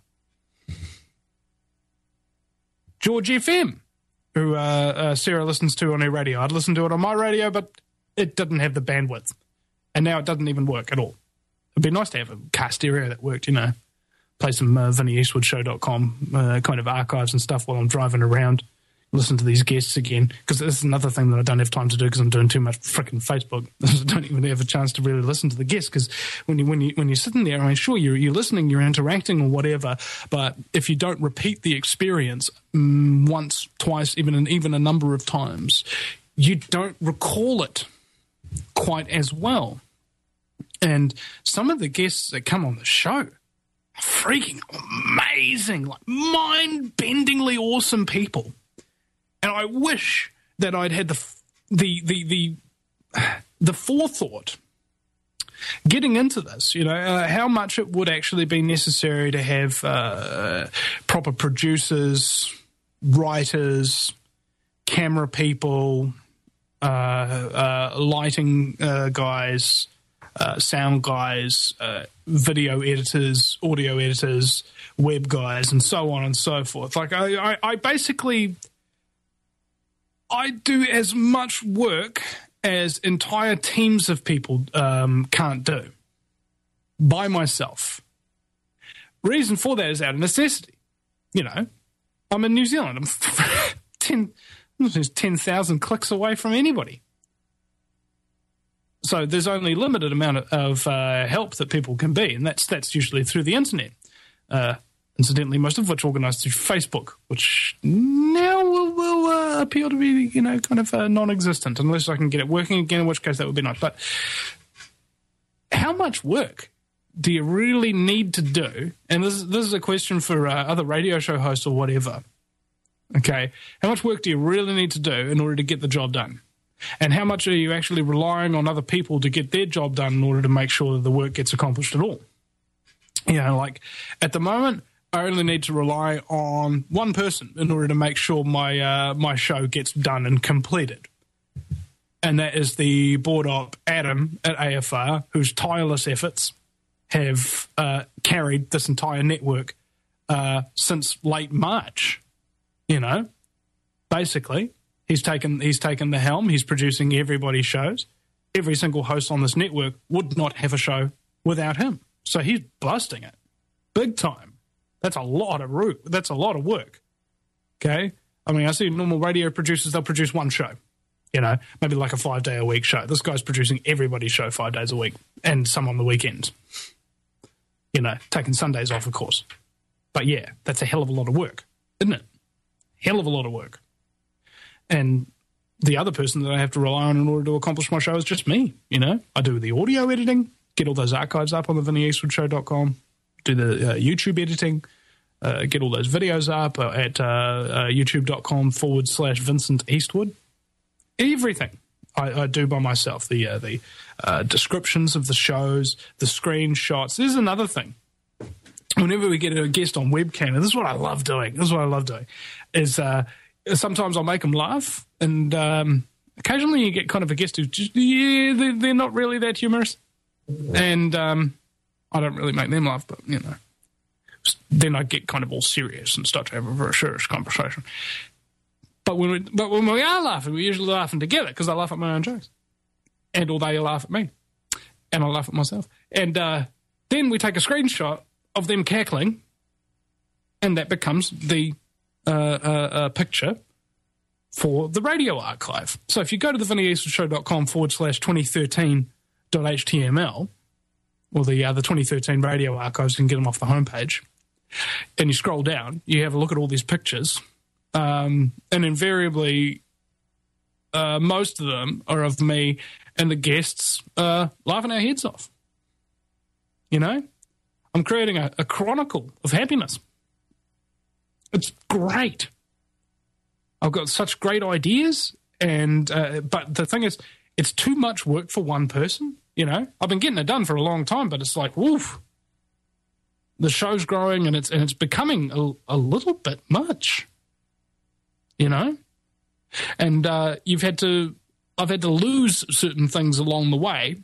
George FM, who Sarah listens to on her radio. I'd listen to it on my radio, but it didn't have the bandwidth. And now it doesn't even work at all. It'd be nice to have a car stereo that worked, play some VinnyEastwoodShow.com kind of archives and stuff while I'm driving around, listen to these guests again, because this is another thing that I don't have time to do because I'm doing too much frickin' Facebook. I don't even have a chance to really listen to the guests, because when you're sitting there, I mean, sure, you're listening, you're interacting or whatever, but if you don't repeat the experience once, twice, even a number of times, you don't recall it quite as well. And some of the guests that come on the show are freaking amazing, like mind-bendingly awesome people. And I wish that I'd had the forethought getting into this, how much it would actually be necessary to have proper producers, writers, camera people, lighting guys, sound guys, video editors, audio editors, web guys, and so on and so forth. Like I basically, I do as much work as entire teams of people can't do by myself. Reason for that is out of necessity. I'm in New Zealand. I'm 10,000 clicks away from anybody. So there's only a limited amount of help that people can be, and that's usually through the internet. Incidentally, most of which organised through Facebook, which now will appear to be, kind of non-existent, unless I can get it working again, in which case that would be nice. But how much work do you really need to do? And this is a question for other radio show hosts or whatever. Okay, how much work do you really need to do in order to get the job done? And how much are you actually relying on other people to get their job done in order to make sure that the work gets accomplished at all? Like at the moment, I only need to rely on one person in order to make sure my show gets done and completed. And that is the board op Adam at AFR, whose tireless efforts have carried this entire network since late March. Basically, he's taken the helm. He's producing everybody's shows. Every single host on this network would not have a show without him. So he's busting it big time. That's a lot of work. Okay? I mean, I see normal radio producers, they'll produce one show, maybe like a 5-day-a-week show. This guy's producing everybody's show 5 days a week and some on the weekends. Taking Sundays off, of course. But yeah, that's a hell of a lot of work, isn't it? Hell of a lot of work. And the other person that I have to rely on in order to accomplish my show is just me, I do the audio editing, get all those archives up on the VinnyEastwoodShow.com, do the YouTube editing, get all those videos up at youtube.com/Vincent Eastwood. Everything I do by myself. The descriptions of the shows, the screenshots. There's another thing. Whenever we get a guest on webcam, and this is what I love doing, is sometimes I'll make them laugh, and occasionally you get kind of a guest who just, they're not really that humorous. And I don't really make them laugh, but, then I get kind of all serious and start to have a very serious conversation. But when we are laughing, we're usually laughing together because I laugh at my own jokes. Or they laugh at me. And I laugh at myself. And then we take a screenshot of them cackling, and that becomes the picture for the radio archive. So if you go to the VinnyEastwoodShow.com/2013.html, or the 2013 radio archives, you can get them off the homepage, and you scroll down, you have a look at all these pictures, and invariably most of them are of me and the guests laughing our heads off. I'm creating a chronicle of happiness. It's great. I've got such great ideas, And but the thing is, it's too much work for one person. You know, I've been getting it done for a long time, but it's like, woof. The show's growing and it's becoming a little bit much. You know, and I've had to lose certain things along the way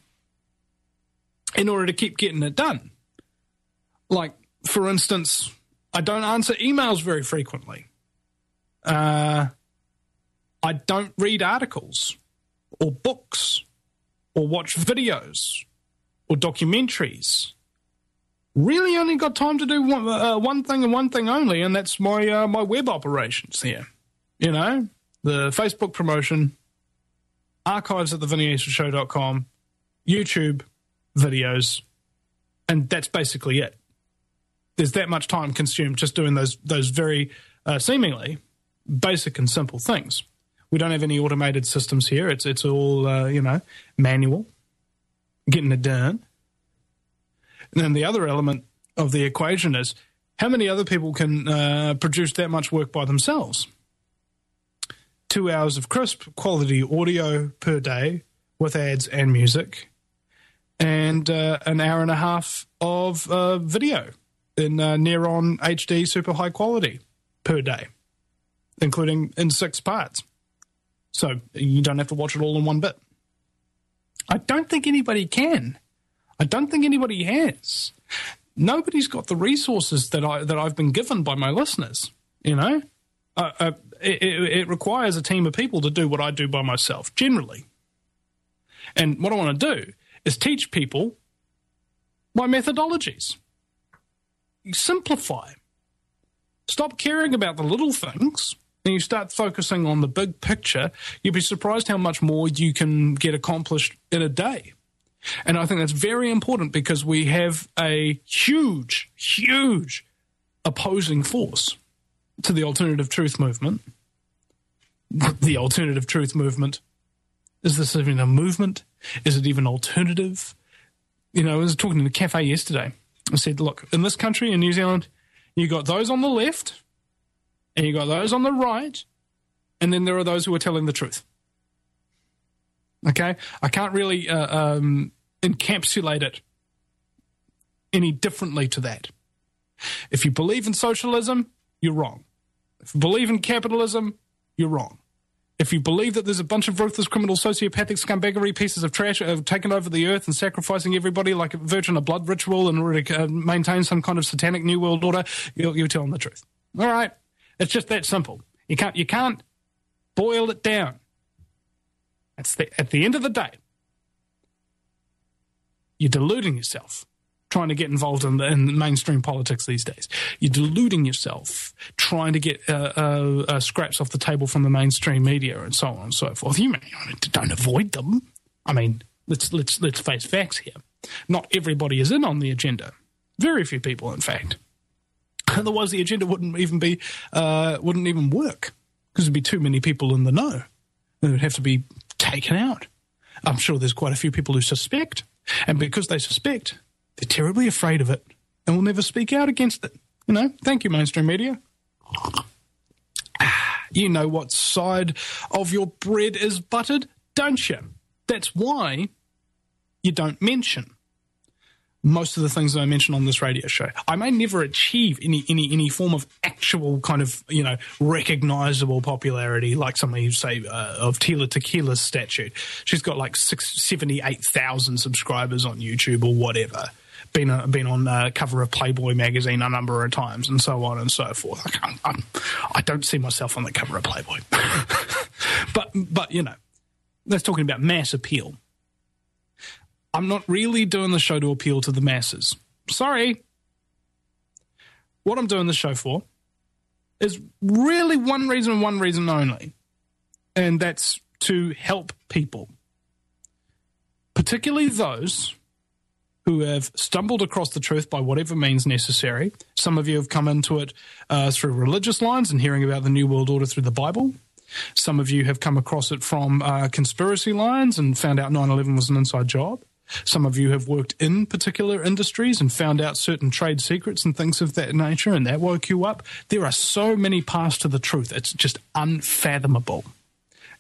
in order to keep getting it done. Like, for instance, I don't answer emails very frequently. I don't read articles or books or watch videos or documentaries. Really only got time to do one thing and one thing only, and that's my web operations here. You know, the Facebook promotion, archives at thevinnyashershow.com, YouTube videos, and that's basically it. There's that much time consumed just doing those very seemingly basic and simple things. We don't have any automated systems here. It's all manual, getting it done. And then the other element of the equation is how many other people can produce that much work by themselves. 2 hours of crisp quality audio per day with ads and music, and an hour and a half of video in near on HD super high quality per day, including in 6 parts. So you don't have to watch it all in one bit. I don't think anybody can. I don't think anybody has. Nobody's got the resources that I've been given by my listeners. You know, it requires a team of people to do what I do by myself generally. And what I want to do is teach people my methodologies. Simplify. Stop caring about the little things and you start focusing on the big picture. You'll be surprised how much more you can get accomplished in a day. And I think that's very important because we have a huge, huge opposing force to the alternative truth movement. The alternative truth movement. Is this even a movement? Is it even alternative? You know, I was talking in a cafe yesterday. I said, look, in this country, in New Zealand, you got those on the left and you got those on the right, and then there are those who are telling the truth. Okay? I can't really encapsulate it any differently to that. If you believe in socialism, you're wrong. If you believe in capitalism, you're wrong. If you believe that there's a bunch of ruthless, criminal, sociopathic, scumbaggery pieces of trash have taken over the earth and sacrificing everybody like a virgin of blood ritual in order to maintain some kind of satanic new world order, you're telling the truth. All right? It's just that simple. You can't boil it down. At the end of the day, you're deluding yourself trying to get involved in mainstream politics these days. You're deluding yourself trying to get scraps off the table from the mainstream media and so on and so forth. You don't avoid them. I mean, let's face facts here. Not everybody is in on the agenda. Very few people, in fact. Otherwise, the agenda wouldn't even work because there'd be too many people in the know. It would have to be taken out. I'm sure there's quite a few people who suspect, and because they suspect, they're terribly afraid of it and will never speak out against it. You know, thank you, mainstream media. You know what side of your bread is buttered, don't you? That's why you don't mention most of the things that I mention on this radio show. I may never achieve any form of actual kind of, you know, recognizable popularity like somebody who say of Tila Tequila's statue. She's got like 78,000 subscribers on YouTube or whatever. Been on cover of Playboy magazine a number of times and so on and so forth. I don't see myself on the cover of Playboy. but you know, that's talking about mass appeal. I'm not really doing the show to appeal to the masses. Sorry. What I'm doing the show for is really one reason only, and that's to help people, particularly those who have stumbled across the truth by whatever means necessary. Some of you have come into it through religious lines and hearing about the New World Order through the Bible. Some of you have come across it from conspiracy lines and found out 9/11 was an inside job. Some of you have worked in particular industries and found out certain trade secrets and things of that nature, and that woke you up. There are so many paths to the truth. It's just unfathomable.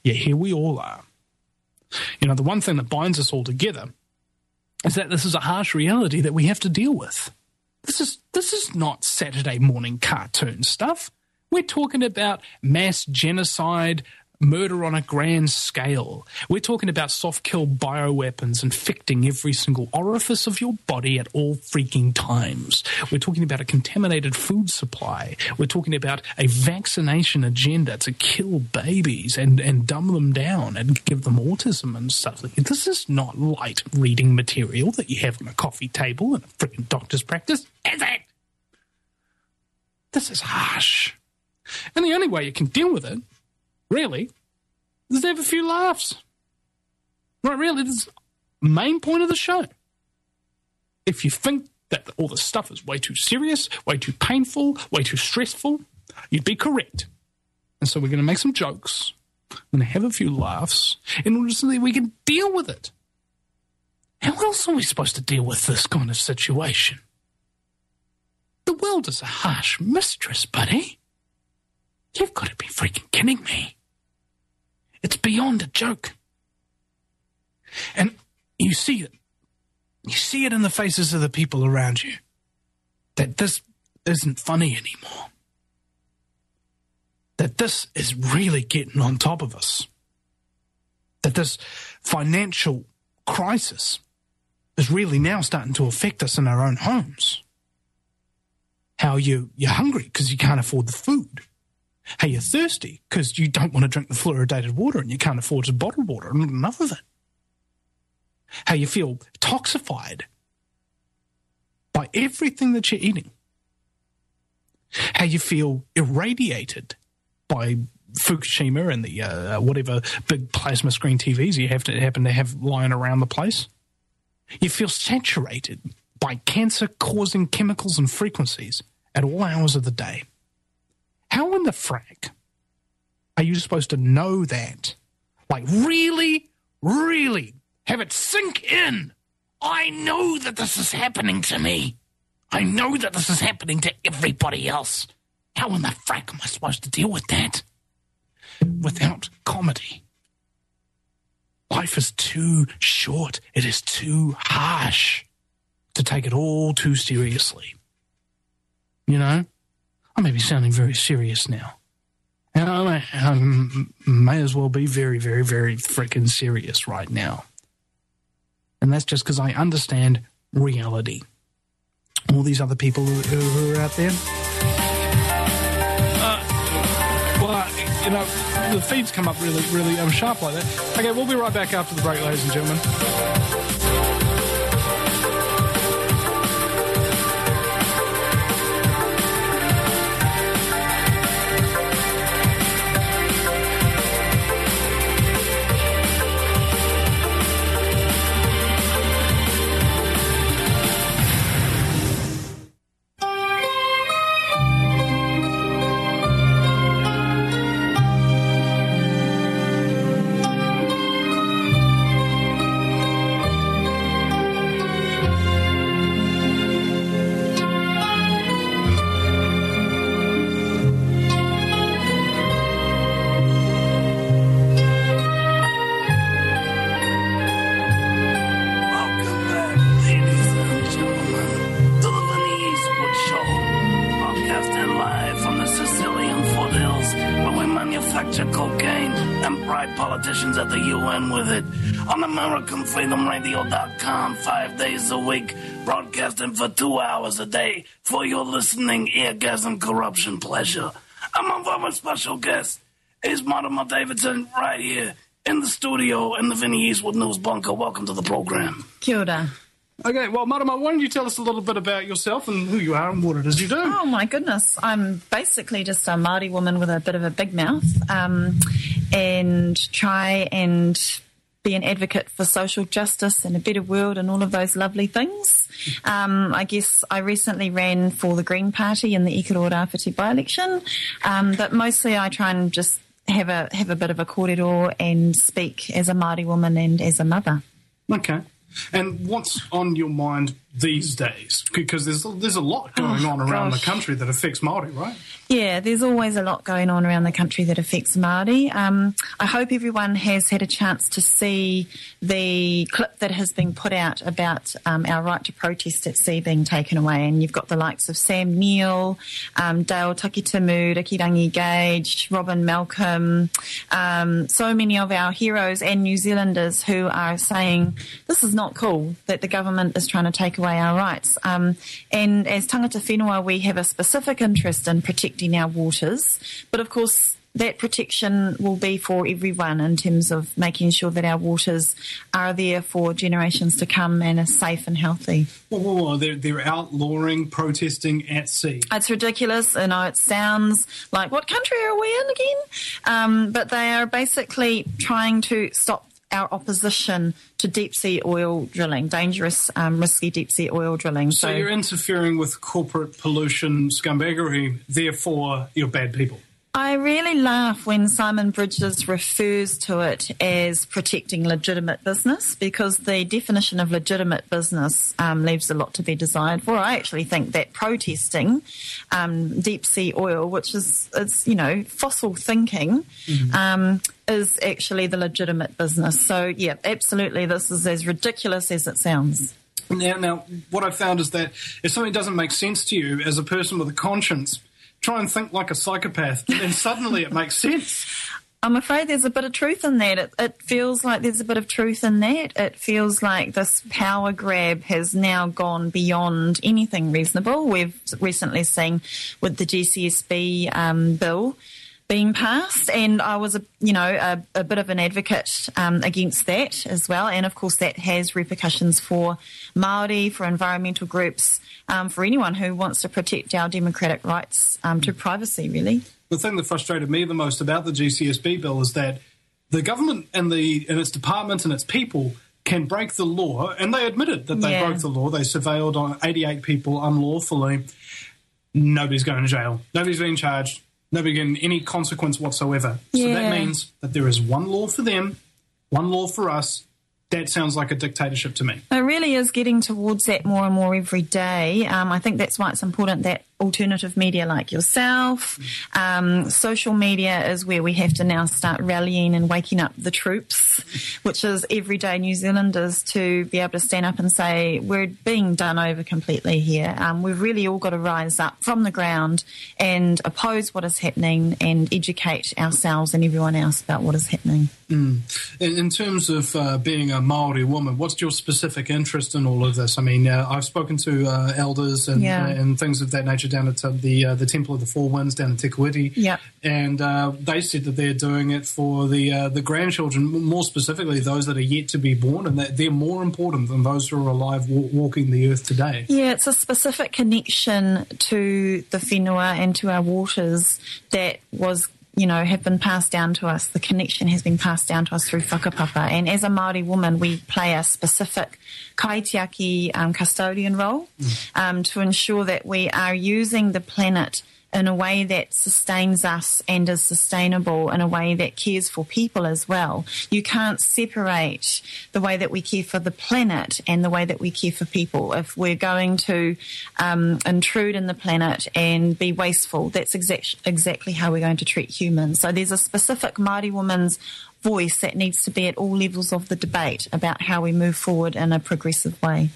Yet here we all are. You know, the one thing that binds us all together is that this is a harsh reality that we have to deal with. This is not Saturday morning cartoon stuff. We're talking about mass genocide, murder on a grand scale. We're talking about soft-kill bioweapons infecting every single orifice of your body at all freaking times. We're talking about a contaminated food supply. We're talking about a vaccination agenda to kill babies and dumb them down and give them autism and stuff. This is not light reading material that you have on a coffee table in a freaking doctor's practice, is it? This is harsh. And the only way you can deal with it, really, is to have a few laughs. Right, really, this is the main point of the show. If you think that all this stuff is way too serious, way too painful, way too stressful, you'd be correct. And so we're going to make some jokes. We're going to have a few laughs in order so that we can deal with it. How else are we supposed to deal with this kind of situation? The world is a harsh mistress, buddy. You've got to be freaking kidding me. It's beyond a joke. And you see it. You see it in the faces of the people around you. That this isn't funny anymore. That this is really getting on top of us. That this financial crisis is really now starting to affect us in our own homes. How you're hungry because you can't afford the food. How you're thirsty because you don't want to drink the fluoridated water and you can't afford just bottled water and not enough of it. How you feel toxified by everything that you're eating. How you feel irradiated by Fukushima and the whatever big plasma screen TVs you happen to have lying around the place. You feel saturated by cancer-causing chemicals and frequencies at all hours of the day. How in the frack are you supposed to know that? Like, really, really have it sink in? I know that this is happening to me. I know that this is happening to everybody else. How in the frack am I supposed to deal with that? Without comedy. Life is too short. It is too harsh to take it all too seriously. You know? I may be sounding very serious now. And I may as well be very, very, very freaking serious right now. And that's just because I understand reality. All these other people who are out there. You know, the feeds come up really, really sharp like that. Okay, we'll be right back after the break, ladies and gentlemen. At the UN with it on AmericanFreedomRadio.com 5 days a week, broadcasting for 2 hours a day for your listening eargasm corruption pleasure. I'm on with my special guest is Mortimer Davidson right here in the studio in the Vinnie Eastwood News Bunker. Welcome to the program. Kia ora. Okay, well, Mortimer, why don't you tell us a little bit about yourself and who you are and what it is you do? Oh, my goodness. I'm basically just a Māori woman with a bit of a big mouth and try and be an advocate for social justice and a better world and all of those lovely things. I guess I recently ran for the Green Party in the Ikaro Rāwhiti by-election, but mostly I try and just have a bit of a kōrero and speak as a Māori woman and as a mother. Okay. And what's on your mind these days? Because there's a lot going on around the country that affects Māori, right? Yeah, there's always a lot going on around the country that affects Māori. I hope everyone has had a chance to see the clip that has been put out about our right to protest at sea being taken away. And you've got the likes of Sam Neill, Dale Takitamu, Rikirangi Gage, Robin Malcolm, so many of our heroes and New Zealanders who are saying this is not cool that the government is trying to take away our rights. And as tangata whenua, we have a specific interest in protecting our waters, but of course that protection will be for everyone in terms of making sure that our waters are there for generations to come and are safe and healthy. Whoa. They're outlawing protesting at sea. It's ridiculous. I know it sounds like, what country are we in again? But they are basically trying to stop our opposition to deep-sea oil drilling, dangerous, risky deep-sea oil drilling. So you're interfering with corporate pollution scumbaggery, therefore you're bad people. I really laugh when Simon Bridges refers to it as protecting legitimate business, because the definition of legitimate business leaves a lot to be desired for. I actually think that protesting deep sea oil, which is fossil thinking, is actually the legitimate business. So, yeah, absolutely, this is as ridiculous as it sounds. Now, what I've found is that if something doesn't make sense to you as a person with a conscience, try and think like a psychopath, and suddenly it makes sense. I'm afraid there's a bit of truth in that. It feels like there's a bit of truth in that. It feels like this power grab has now gone beyond anything reasonable. We've recently seen with the GCSB bill being passed, and I was a bit of an advocate against that as well. And of course that has repercussions for Māori, for environmental groups, for anyone who wants to protect our democratic rights to privacy, really. The thing that frustrated me the most about the GCSB bill is that the government and its department and its people can break the law, and they admitted that they broke the law. They surveilled on 88 people unlawfully. Nobody's going to jail. Nobody's being charged. Nobody getting any consequence whatsoever. So that means that there is one law for them, one law for us. That sounds like a dictatorship to me. It really is getting towards that more and more every day. I think that's why it's important that alternative media like yourself, social media is where we have to now start rallying and waking up the troops, which is everyday New Zealanders, to be able to stand up and say, we're being done over completely here. We've really all got to rise up from the ground and oppose what is happening and educate ourselves and everyone else about what is happening. In terms of being a Māori woman, what's your specific interest in all of this? I mean, I've spoken to elders and things of that nature down at the Temple of the Four Winds down in Te Kuiti, and they said that they're doing it for the grandchildren, more specifically those that are yet to be born, and that they're more important than those who are alive walking the earth today. Yeah, it's a specific connection to the whenua and to our waters that was have been passed down to us. The connection has been passed down to us through whakapapa. And as a Māori woman, we play a specific kaitiaki custodian role to ensure that we are using the planet in a way that sustains us and is sustainable, in a way that cares for people as well. You can't separate the way that we care for the planet and the way that we care for people. If we're going to intrude in the planet and be wasteful, that's exactly how we're going to treat humans. So there's a specific Māori woman's voice that needs to be at all levels of the debate about how we move forward in a progressive way.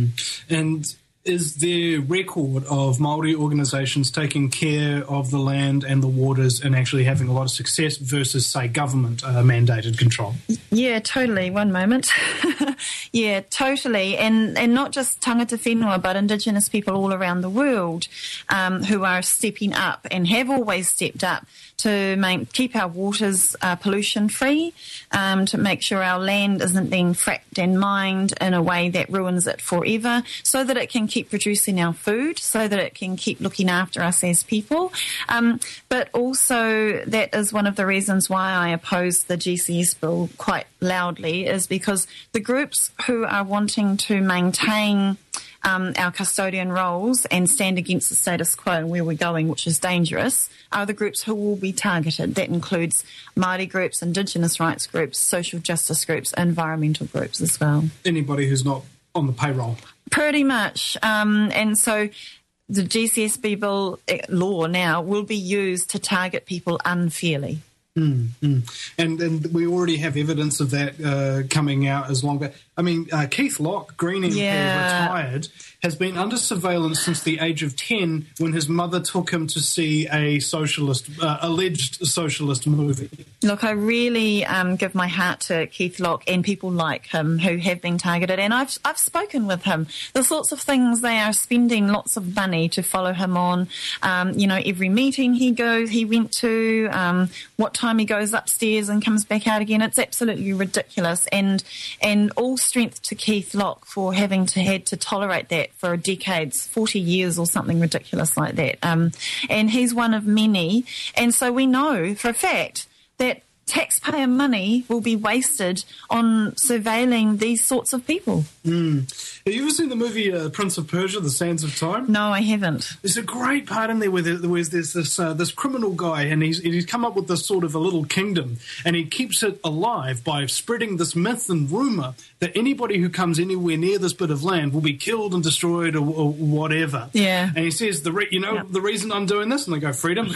And is there record of Māori organisations taking care of the land and the waters and actually having a lot of success versus, say, government-mandated control? Yeah, totally. One moment. Yeah, totally. And not just tangata whenua, but Indigenous people all around the world who are stepping up and have always stepped up to keep our waters pollution-free, to make sure our land isn't being fracked and mined in a way that ruins it forever, so that it can keep producing our food, so that it can keep looking after us as people. But also that is one of the reasons why I oppose the GCS bill quite loudly, is because the groups who are wanting to maintain our custodian roles and stand against the status quo and where we're going, which is dangerous, are the groups who will be targeted. That includes Māori groups, Indigenous rights groups, social justice groups, environmental groups as well. Anybody who's not on the payroll. Pretty much. And so the GCSB bill law now will be used to target people unfairly. And we already have evidence of that coming out as long. I mean, Keith Locke, Green MP, retired, has been under surveillance since the age of 10 when his mother took him to see a alleged socialist movie. Look, I really give my heart to Keith Locke and people like him who have been targeted. And I've spoken with him. The sorts of things they are spending lots of money to follow him on. Every meeting he went to, what time he goes upstairs and comes back out again. It's absolutely ridiculous. And all strength to Keith Locke for having had to tolerate that for decades, 40 years or something ridiculous like that. And he's one of many. And so we know for a fact that taxpayer money will be wasted on surveilling these sorts of people. Have you ever seen the movie Prince of Persia, The Sands of Time? No, I haven't. There's a great part in there where there's this criminal guy, and he's come up with this sort of a little kingdom, and he keeps it alive by spreading this myth and rumour that anybody who comes anywhere near this bit of land will be killed and destroyed or whatever. Yeah. And he says, the reason I'm doing this? And they go, freedom.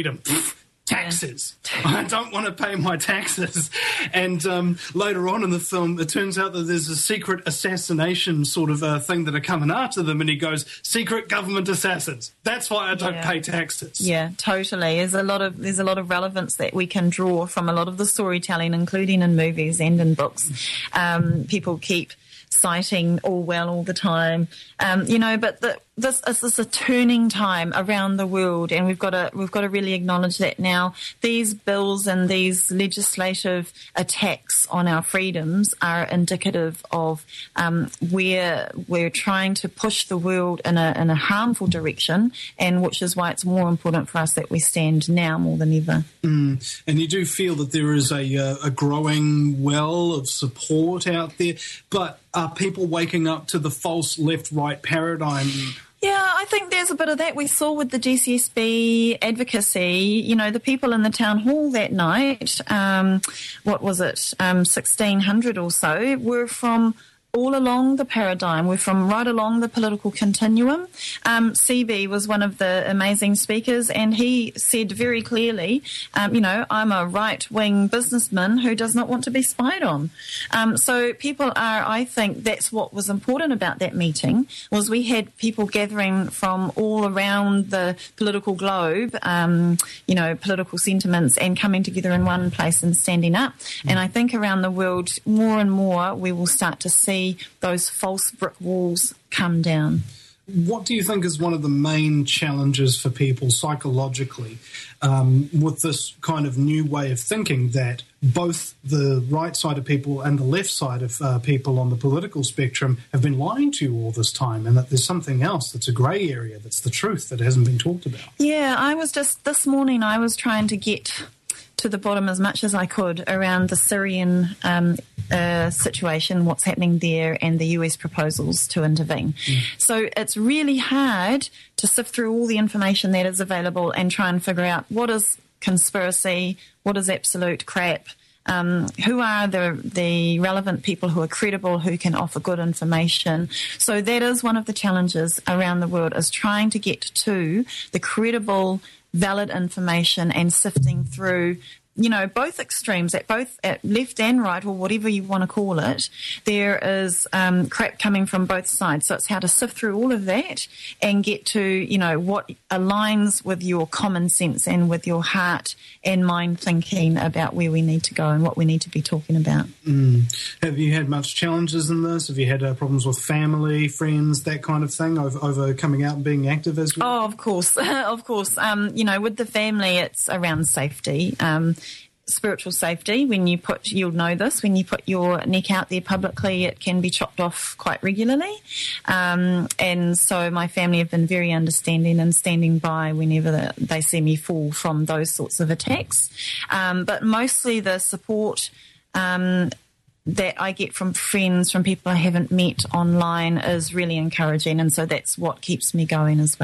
Taxes. I don't want to pay my taxes. And later on in the film, it turns out that there's a secret assassination sort of thing that are coming after them, and he goes, secret government assassins. That's why I don't pay taxes. Yeah, totally. There's a lot of relevance that we can draw from a lot of the storytelling, including in movies and in books. People keep citing Orwell all the time, but this is a turning time around the world, and we've got to really acknowledge that now. These bills and these legislative attacks on our freedoms are indicative of where we're trying to push the world in a harmful direction, and which is why it's more important for us that we stand now more than ever. And you do feel that there is a growing well of support out there, but are people waking up to the false left-right paradigm? Yeah, I think there's a bit of that. We saw with the GCSB advocacy, the people in the town hall that night, 1,600 or so, were from all along the paradigm. We're from right along the political continuum. CB was one of the amazing speakers, and he said very clearly, I'm a right-wing businessman who does not want to be spied on. So people I think that's what was important about that meeting, was we had people gathering from all around the political globe, political sentiments, and coming together in one place and standing up. And I think around the world, more and more, we will start to see those false brick walls come down. What do you think is one of the main challenges for people psychologically with this kind of new way of thinking that both the right side of people and the left side of people on the political spectrum have been lying to you all this time, and that there's something else that's a grey area, that's the truth that hasn't been talked about? Yeah, this morning I was trying to get to the bottom as much as I could around the Syrian situation, what's happening there, and the US proposals to intervene. So it's really hard to sift through all the information that is available and try and figure out what is conspiracy, what is absolute crap, who are the relevant people who are credible, who can offer good information. So that is one of the challenges around the world, is trying to get to the credible, valid information and sifting through both extremes, at left and right, or whatever you want to call it. There is crap coming from both sides. So it's how to sift through all of that and get to, what aligns with your common sense and with your heart and mind thinking about where we need to go and what we need to be talking about. Have you had much challenges in this? Have you had problems with family, friends, that kind of thing, over coming out and being active as well? Oh, of course. Of course. With the family, it's around safety. Spiritual safety. You'll know this, when you put your neck out there publicly, it can be chopped off quite regularly. And so my family have been very understanding and standing by whenever they see me fall from those sorts of attacks. But mostly the support that I get from friends, from people I haven't met online, is really encouraging. And so that's what keeps me going as well.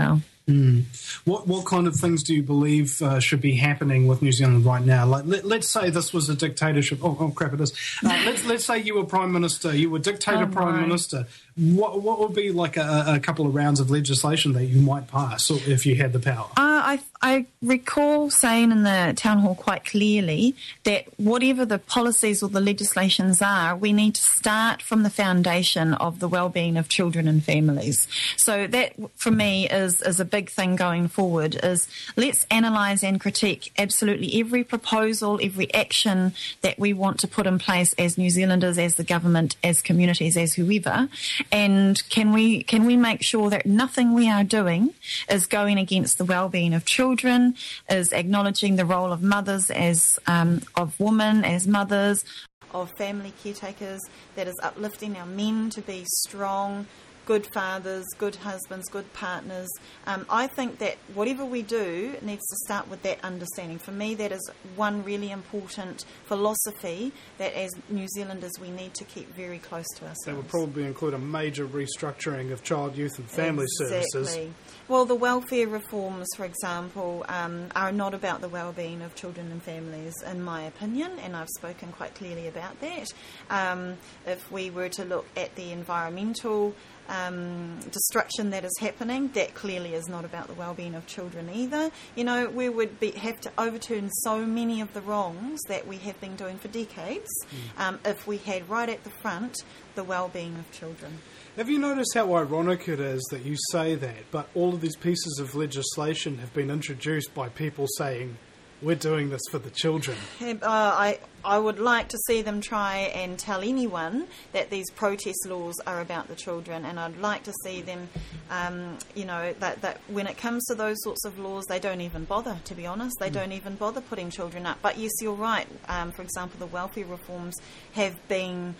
What kind of things do you believe should be happening with New Zealand right now? Like, let's say this was a dictatorship. Oh crap! It is. Let's say you were Prime Minister. You were dictator Prime Minister. What would be like a couple of rounds of legislation that you might pass if you had the power? I recall saying in the town hall quite clearly that whatever the policies or the legislations are, we need to start from the foundation of the well-being of children and families. So that, for me, is a big thing going forward, is let's analyse and critique absolutely every proposal, every action that we want to put in place as New Zealanders, as the government, as communities, as whoever, and can we make sure that nothing we are doing is going against the well-being of children, is acknowledging the role of mothers of women as mothers, of family caretakers, that is uplifting our men to be strong, good fathers, good husbands, good partners. I think that whatever we do needs to start with that understanding. For me, that is one really important philosophy that as New Zealanders we need to keep very close to ourselves. That would probably include a major restructuring of child, youth and family services. Well, the welfare reforms, for example, are not about the well-being of children and families, in my opinion, and I've spoken quite clearly about that. If we were to look at the environmental destruction that is happening, that clearly is not about the well-being of children either. You know, we would have to overturn so many of the wrongs that we have been doing for decades if we had right at the front the well-being of children. Have you noticed how ironic it is that you say that, but all of these pieces of legislation have been introduced by people saying, we're doing this for the children? I would like to see them try and tell anyone that these protest laws are about the children, and I'd like to see them, that when it comes to those sorts of laws, they don't even bother, to be honest. They don't even bother putting children up. But yes, you're right. For example, the welfare reforms have been,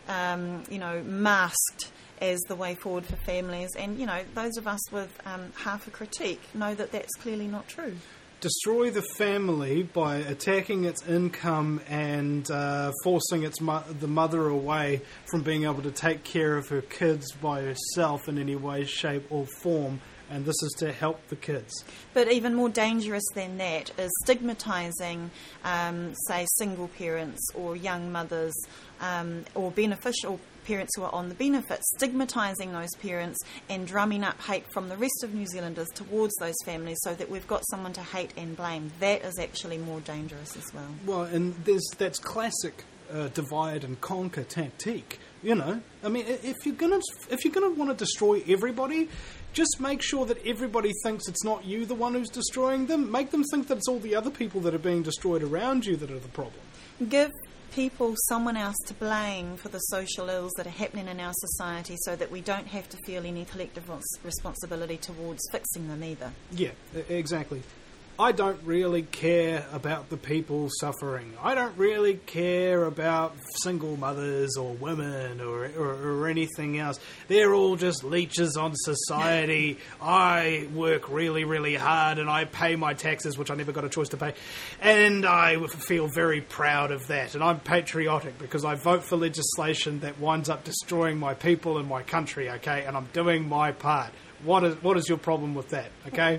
masked as the way forward for families, and, those of us with half a critique know that that's clearly not true. Destroy the family by attacking its income and forcing the mother away from being able to take care of her kids by herself in any way, shape or form, and this is to help the kids. But even more dangerous than that is stigmatising, say, single parents or young mothers or beneficial parents who are on the benefits, stigmatising those parents and drumming up hate from the rest of New Zealanders towards those families so that we've got someone to hate and blame. That is actually more dangerous as well. Well, and that's classic divide and conquer tactique. I mean, if you're gonna want to destroy everybody, just make sure that everybody thinks it's not you the one who's destroying them. Make them think that it's all the other people that are being destroyed around you that are the problem. Give people someone else to blame for the social ills that are happening in our society so that we don't have to feel any collective responsibility towards fixing them either. Yeah, exactly. I don't really care about the people suffering. I don't really care about single mothers or women or anything else. They're all just leeches on society. I work really, really hard and I pay my taxes, which I never got a choice to pay. And I feel very proud of that. And I'm patriotic because I vote for legislation that winds up destroying my people and my country, okay? And I'm doing my part. What is your problem with that, okay?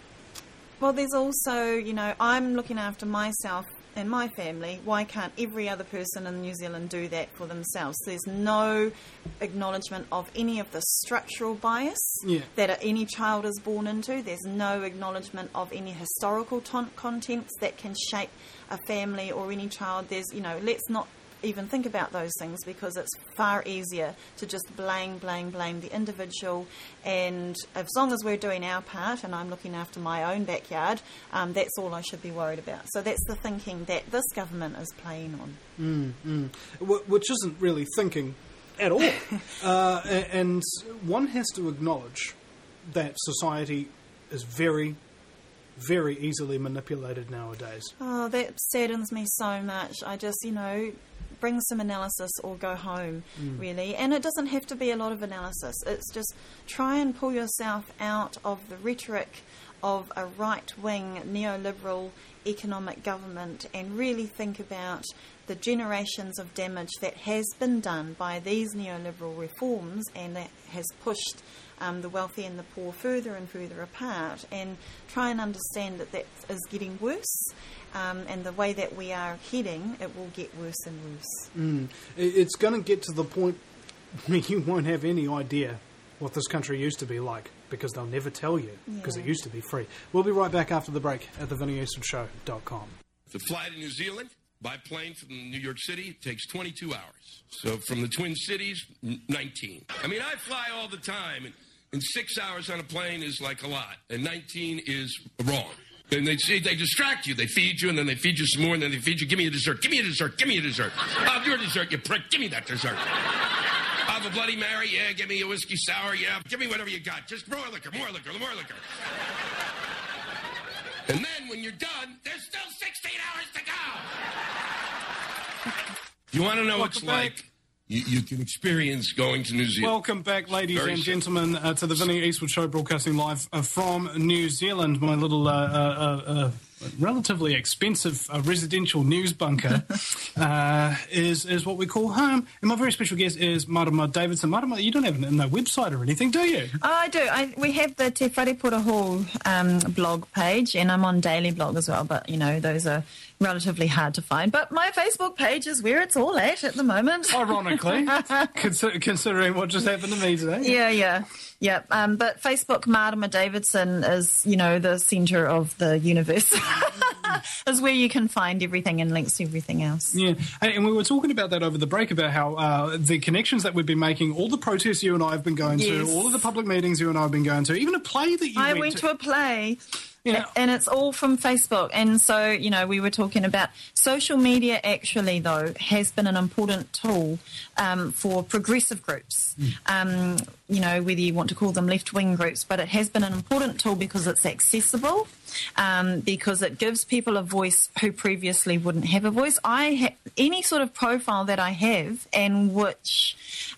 Well, there's also, I'm looking after myself and my family. Why can't every other person in New Zealand do that for themselves? There's no acknowledgement of any of the structural bias that any child is born into. There's no acknowledgement of any historical contents that can shape a family or any child. There's, let's not even think about those things because it's far easier to just blame the individual, and as long as we're doing our part and I'm looking after my own backyard, that's all I should be worried about. So that's the thinking that this government is playing on. Which isn't really thinking at all. And one has to acknowledge that society is very, very easily manipulated nowadays. Oh, that saddens me so much. I just, bring some analysis or go home, really. And it doesn't have to be a lot of analysis. It's just try and pull yourself out of the rhetoric of a right-wing neoliberal economic government and really think about the generations of damage that has been done by these neoliberal reforms, and that has pushed the wealthy and the poor further and further apart, and try and understand that is getting worse, and the way that we are heading, it will get worse and worse. It's going to get to the point where you won't have any idea what this country used to be like, because they'll never tell you, because it used to be free. We'll be right back after the break at thevinnieeastwoodshow.com. To fly to New Zealand by plane from New York City takes 22 hours. So from the Twin Cities, 19. I mean, I fly all the time, and 6 hours on a plane is like a lot, and 19 is wrong. And they distract you. They feed you, and then they feed you some more, and then they feed you. Give me a dessert. Give me a dessert. Give me a dessert. Oh, your dessert, you prick. Give me that dessert. Have a Bloody Mary. Yeah, give me a whiskey sour. Yeah, give me whatever you got. Just more liquor, more liquor, more liquor. And then when you're done, there's still 16 hours to go. You want to know what it's like? You can experience going to New Zealand. Welcome back, ladies and gentlemen, to the Vinnie Eastwood Show, broadcasting live from New Zealand. My little relatively expensive residential news bunker is what we call home. And my very special guest is Marama Davidson. Marama, you don't have no website or anything, do you? Oh, I do. We have the Te Whare Pūraho blog page, and I'm on Daily Blog as well, but, those are relatively hard to find. But my Facebook page is where it's all at the moment. Ironically, considering what just happened to me today. Yeah. But Facebook, Marama Davidson, is, the centre of the universe. Is where you can find everything and links to everything else. Yeah, and we were talking about that over the break, about how the connections that we've been making, all the protests you and I have been going to, all of the public meetings you and I have been going to, even a play that you went to a play. Yeah. And it's all from Facebook. And so, we were talking about social media actually, though, has been an important tool for progressive groups, whether you want to call them left-wing groups, but it has been an important tool because it's accessible, because it gives people a voice who previously wouldn't have a voice. Any sort of profile that I have, and which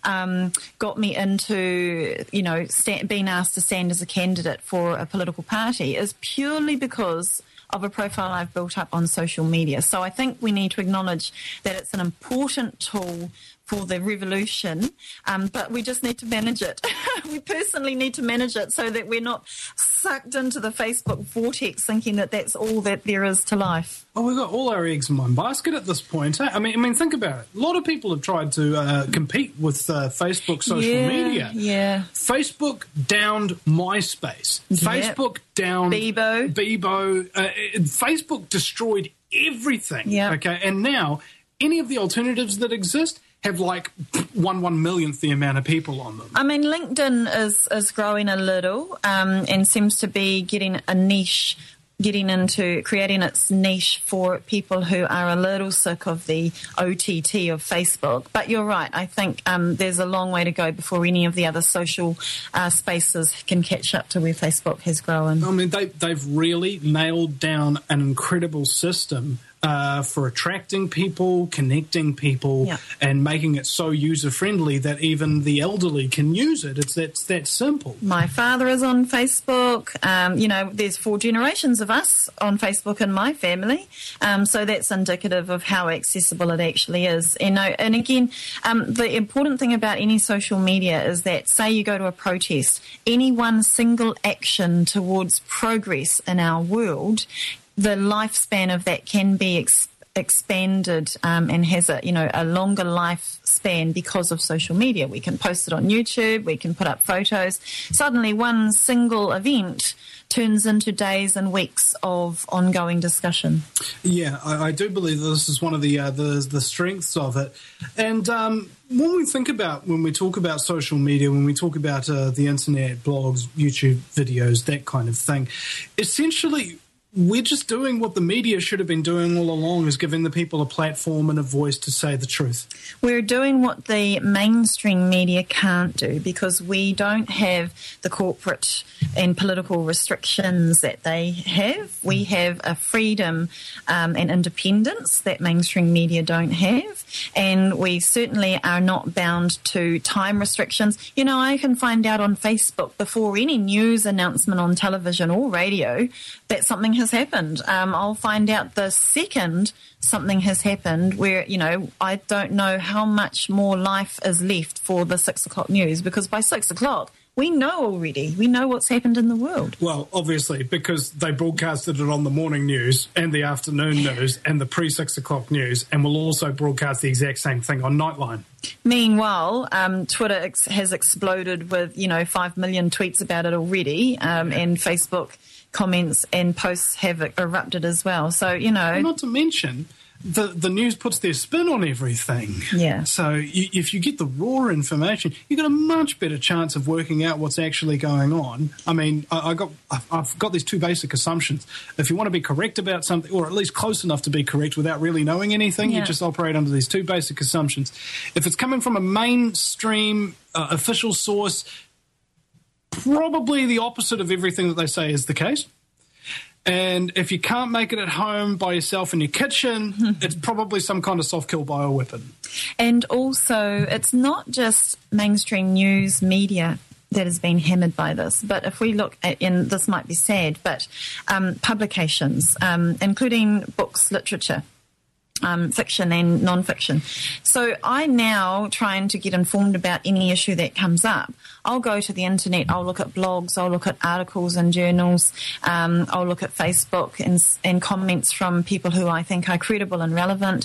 got me into, being asked to stand as a candidate for a political party, is purely because of a profile I've built up on social media. So I think we need to acknowledge that it's an important tool for the revolution, but we just need to manage it. We personally need to manage it so that we're not sucked into the Facebook vortex thinking that that's all that there is to life. Oh, we've got all our eggs in one basket at this point. I mean, think about it. A lot of people have tried to compete with Facebook social media. Yeah. Facebook downed MySpace. Facebook downed Bebo. Facebook destroyed everything. Yeah. Okay, and now any of the alternatives that exist have like 1/1,000,000th the amount of people on them. I mean, LinkedIn is growing a little and seems to be getting a niche, getting into creating its niche for people who are a little sick of the OTT of Facebook. But you're right. I think there's a long way to go before any of the other social spaces can catch up to where Facebook has grown. I mean, they've really nailed down an incredible system for attracting people, connecting people, and making it so user-friendly that even the elderly can use it. It's that simple. My father is on Facebook. There's 4 generations of us on Facebook in my family. So that's indicative of how accessible it actually is. And again, the important thing about any social media is that, say you go to a protest, any one single action towards progress in our world, the lifespan of that can be expanded and has a longer lifespan because of social media. We can post it on YouTube, we can put up photos. Suddenly one single event turns into days and weeks of ongoing discussion. Yeah, I do believe this is one of the strengths of it. And when we talk about social media, when we talk about the internet, blogs, YouTube videos, that kind of thing, essentially we're just doing what the media should have been doing all along, is giving the people a platform and a voice to say the truth. We're doing what the mainstream media can't do because we don't have the corporate and political restrictions that they have. We have a freedom and independence that mainstream media don't have, and we certainly are not bound to time restrictions. I can find out on Facebook before any news announcement on television or radio that something has happened. I'll find out the second something has happened where, I don't know how much more life is left for the 6 o'clock news, because by 6 o'clock, we know already. We know what's happened in the world. Well, obviously, because they broadcasted it on the morning news and the afternoon news and the pre-6 o'clock news, and will also broadcast the exact same thing on Nightline. Meanwhile, Twitter has exploded with, 5 million tweets about it already, and Facebook comments and posts have erupted as well. So, And not to mention, the news puts their spin on everything. Yeah. So if you get the raw information, you've got a much better chance of working out what's actually going on. I mean, I've got these 2 basic assumptions. If you want to be correct about something, or at least close enough to be correct without really knowing anything, you just operate under these 2 basic assumptions. If it's coming from a mainstream official source, probably the opposite of everything that they say is the case. And if you can't make it at home by yourself in your kitchen, it's probably some kind of soft kill bioweapon. And also, it's not just mainstream news media that has been hammered by this, but if we look at, and this might be sad, but publications, including books, literature, fiction and non-fiction. So I now, trying to get informed about any issue that comes up, I'll go to the internet, I'll look at blogs, I'll look at articles and journals, I'll look at Facebook and comments from people who I think are credible and relevant.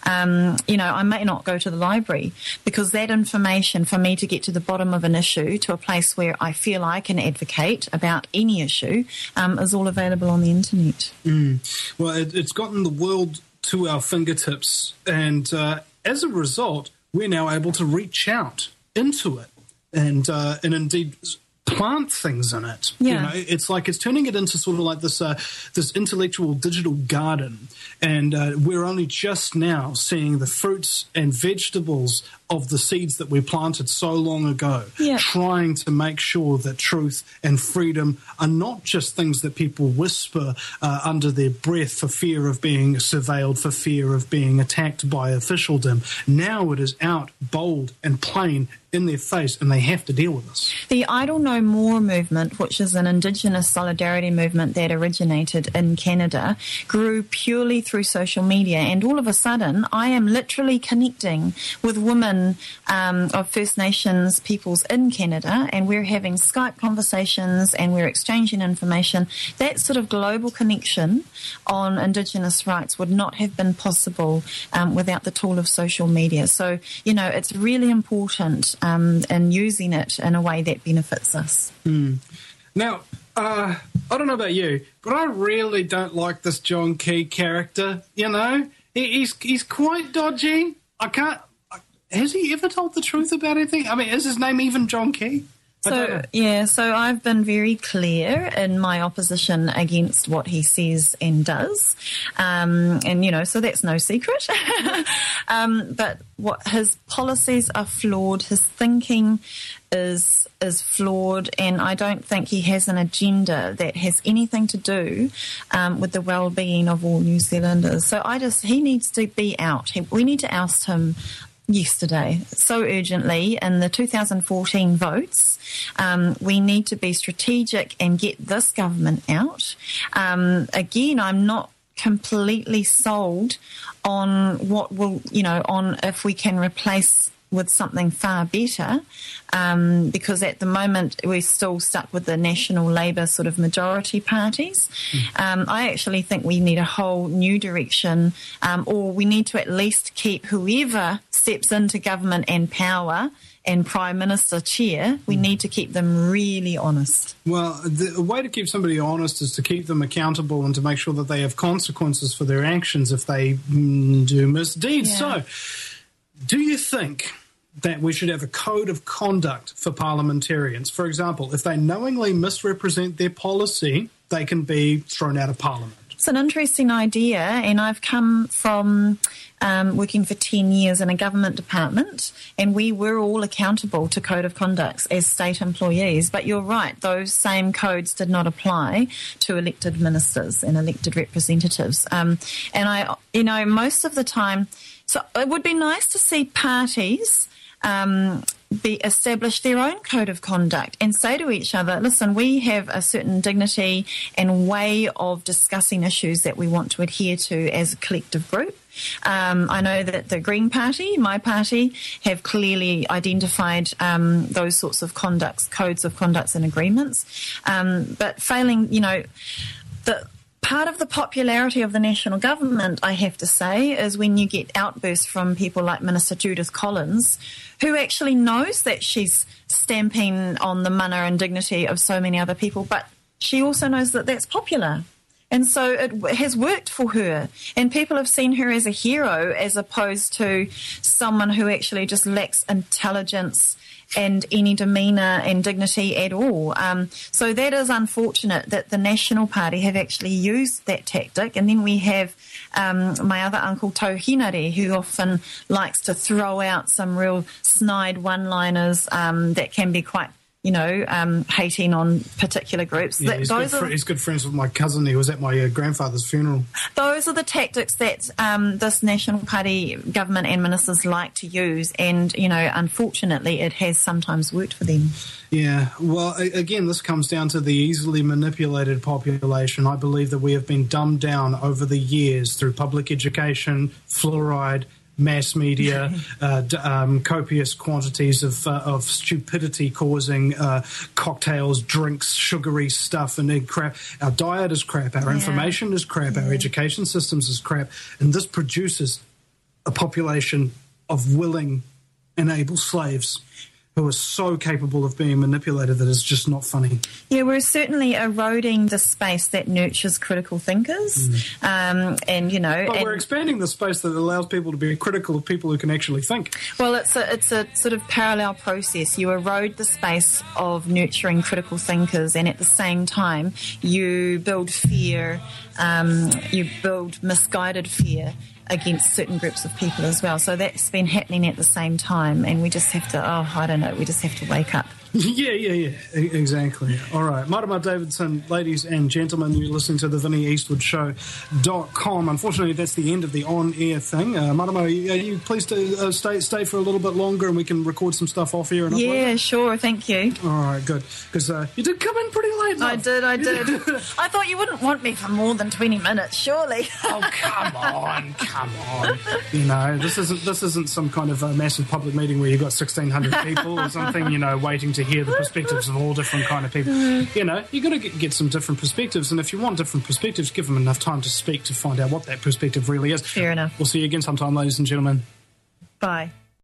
I may not go to the library, because that information, for me to get to the bottom of an issue, to a place where I feel I can advocate about any issue, is all available on the internet. Well, it's gotten the world to our fingertips, and as a result, we're now able to reach out into it and indeed plant things in it. Yeah. It's like it's turning it into sort of like this intellectual digital garden, and we're only just now seeing the fruits and vegetables of the seeds that we planted so long ago, trying to make sure that truth and freedom are not just things that people whisper under their breath for fear of being surveilled, for fear of being attacked by officialdom. Now it is out bold and plain in their face, and they have to deal with this. The Idle No More movement, which is an Indigenous solidarity movement that originated in Canada, grew purely through social media, and all of a sudden I am literally connecting with women of First Nations peoples in Canada, and we're having Skype conversations and we're exchanging information. That sort of global connection on Indigenous rights would not have been possible without the tool of social media. So, it's really important in using it in a way that benefits us. Now, I don't know about you, but I really don't like this John Key character. He's quite dodgy. Has he ever told the truth about anything? I mean, is his name even John Key? So I've been very clear in my opposition against what he says and does. So that's no secret. But what his policies are flawed, his thinking is flawed, and I don't think he has an agenda that has anything to do with the well-being of all New Zealanders. So he needs to be out. We need to oust him yesterday, so urgently. In the 2014 votes, we need to be strategic and get this government out. Again, I'm not completely sold on what will, on if we can replace with something far better, because at the moment we're still stuck with the National Labour sort of majority parties. I actually think we need a whole new direction, or we need to at least keep whoever steps into government and power and Prime Minister chair, we need to keep them really honest. Well, the way to keep somebody honest is to keep them accountable and to make sure that they have consequences for their actions if they do misdeeds. Yeah. So, do you think that we should have a code of conduct for parliamentarians? For example, if they knowingly misrepresent their policy, they can be thrown out of Parliament. It's an interesting idea, and I've come from working for 10 years in a government department, and we were all accountable to code of conducts as state employees. But you're right, those same codes did not apply to elected ministers and elected representatives. And most of the time, so it would be nice to see parties establish their own code of conduct and say to each other, listen, we have a certain dignity and way of discussing issues that we want to adhere to as a collective group. I know that the Green Party, my party, have clearly identified those sorts of codes of conducts and agreements. But failing, the part of the popularity of the national government, I have to say, is when you get outbursts from people like Minister Judith Collins, who actually knows that she's stamping on the mana and dignity of so many other people, but she also knows that that's popular. And so it has worked for her. And people have seen her as a hero as opposed to someone who actually just lacks intelligence and any demeanour and dignity at all. So that is unfortunate that the National Party have actually used that tactic. And then we have my other uncle, Tau Hinari, who often likes to throw out some real snide one-liners that can be quite hating on particular groups. Yeah, he's good friends with my cousin. He was at my grandfather's funeral. Those are the tactics that this National Party government and ministers like to use, and, unfortunately it has sometimes worked for them. Yeah, well, again, this comes down to the easily manipulated population. I believe that we have been dumbed down over the years through public education, fluoride, mass media, copious quantities of stupidity causing cocktails, drinks, sugary stuff, and then crap. Our diet is crap, our information is crap, our education systems is crap, and this produces a population of willing and able slaves who are so capable of being manipulated that it's just not funny. Yeah, we're certainly eroding the space that nurtures critical thinkers. But we're expanding the space that allows people to be critical of people who can actually think. Well, it's a sort of parallel process. You erode the space of nurturing critical thinkers, and at the same time, you build fear, you build misguided fear against certain groups of people as well. So that's been happening at the same time, and we just have to, we just have to wake up. Yeah, exactly. All right. Marama Davidson, ladies and gentlemen, you're listening to the VinnieEastwoodShow.com. Unfortunately, that's the end of the on-air thing. Marama, are you pleased to stay for a little bit longer and we can record some stuff off here? And yeah, sure. Thank you. All right, good. Because you did come in pretty late. I did. I thought you wouldn't want me for more than 20 minutes, surely. Oh, come on. This isn't some kind of a massive public meeting where you've got 1,600 people or something, waiting to hear the perspectives of all different kind of people. You've got to get some different perspectives, and if you want different perspectives, give them enough time to speak to find out what that perspective really is. Fair enough. We'll see you again sometime, ladies and gentlemen. Bye.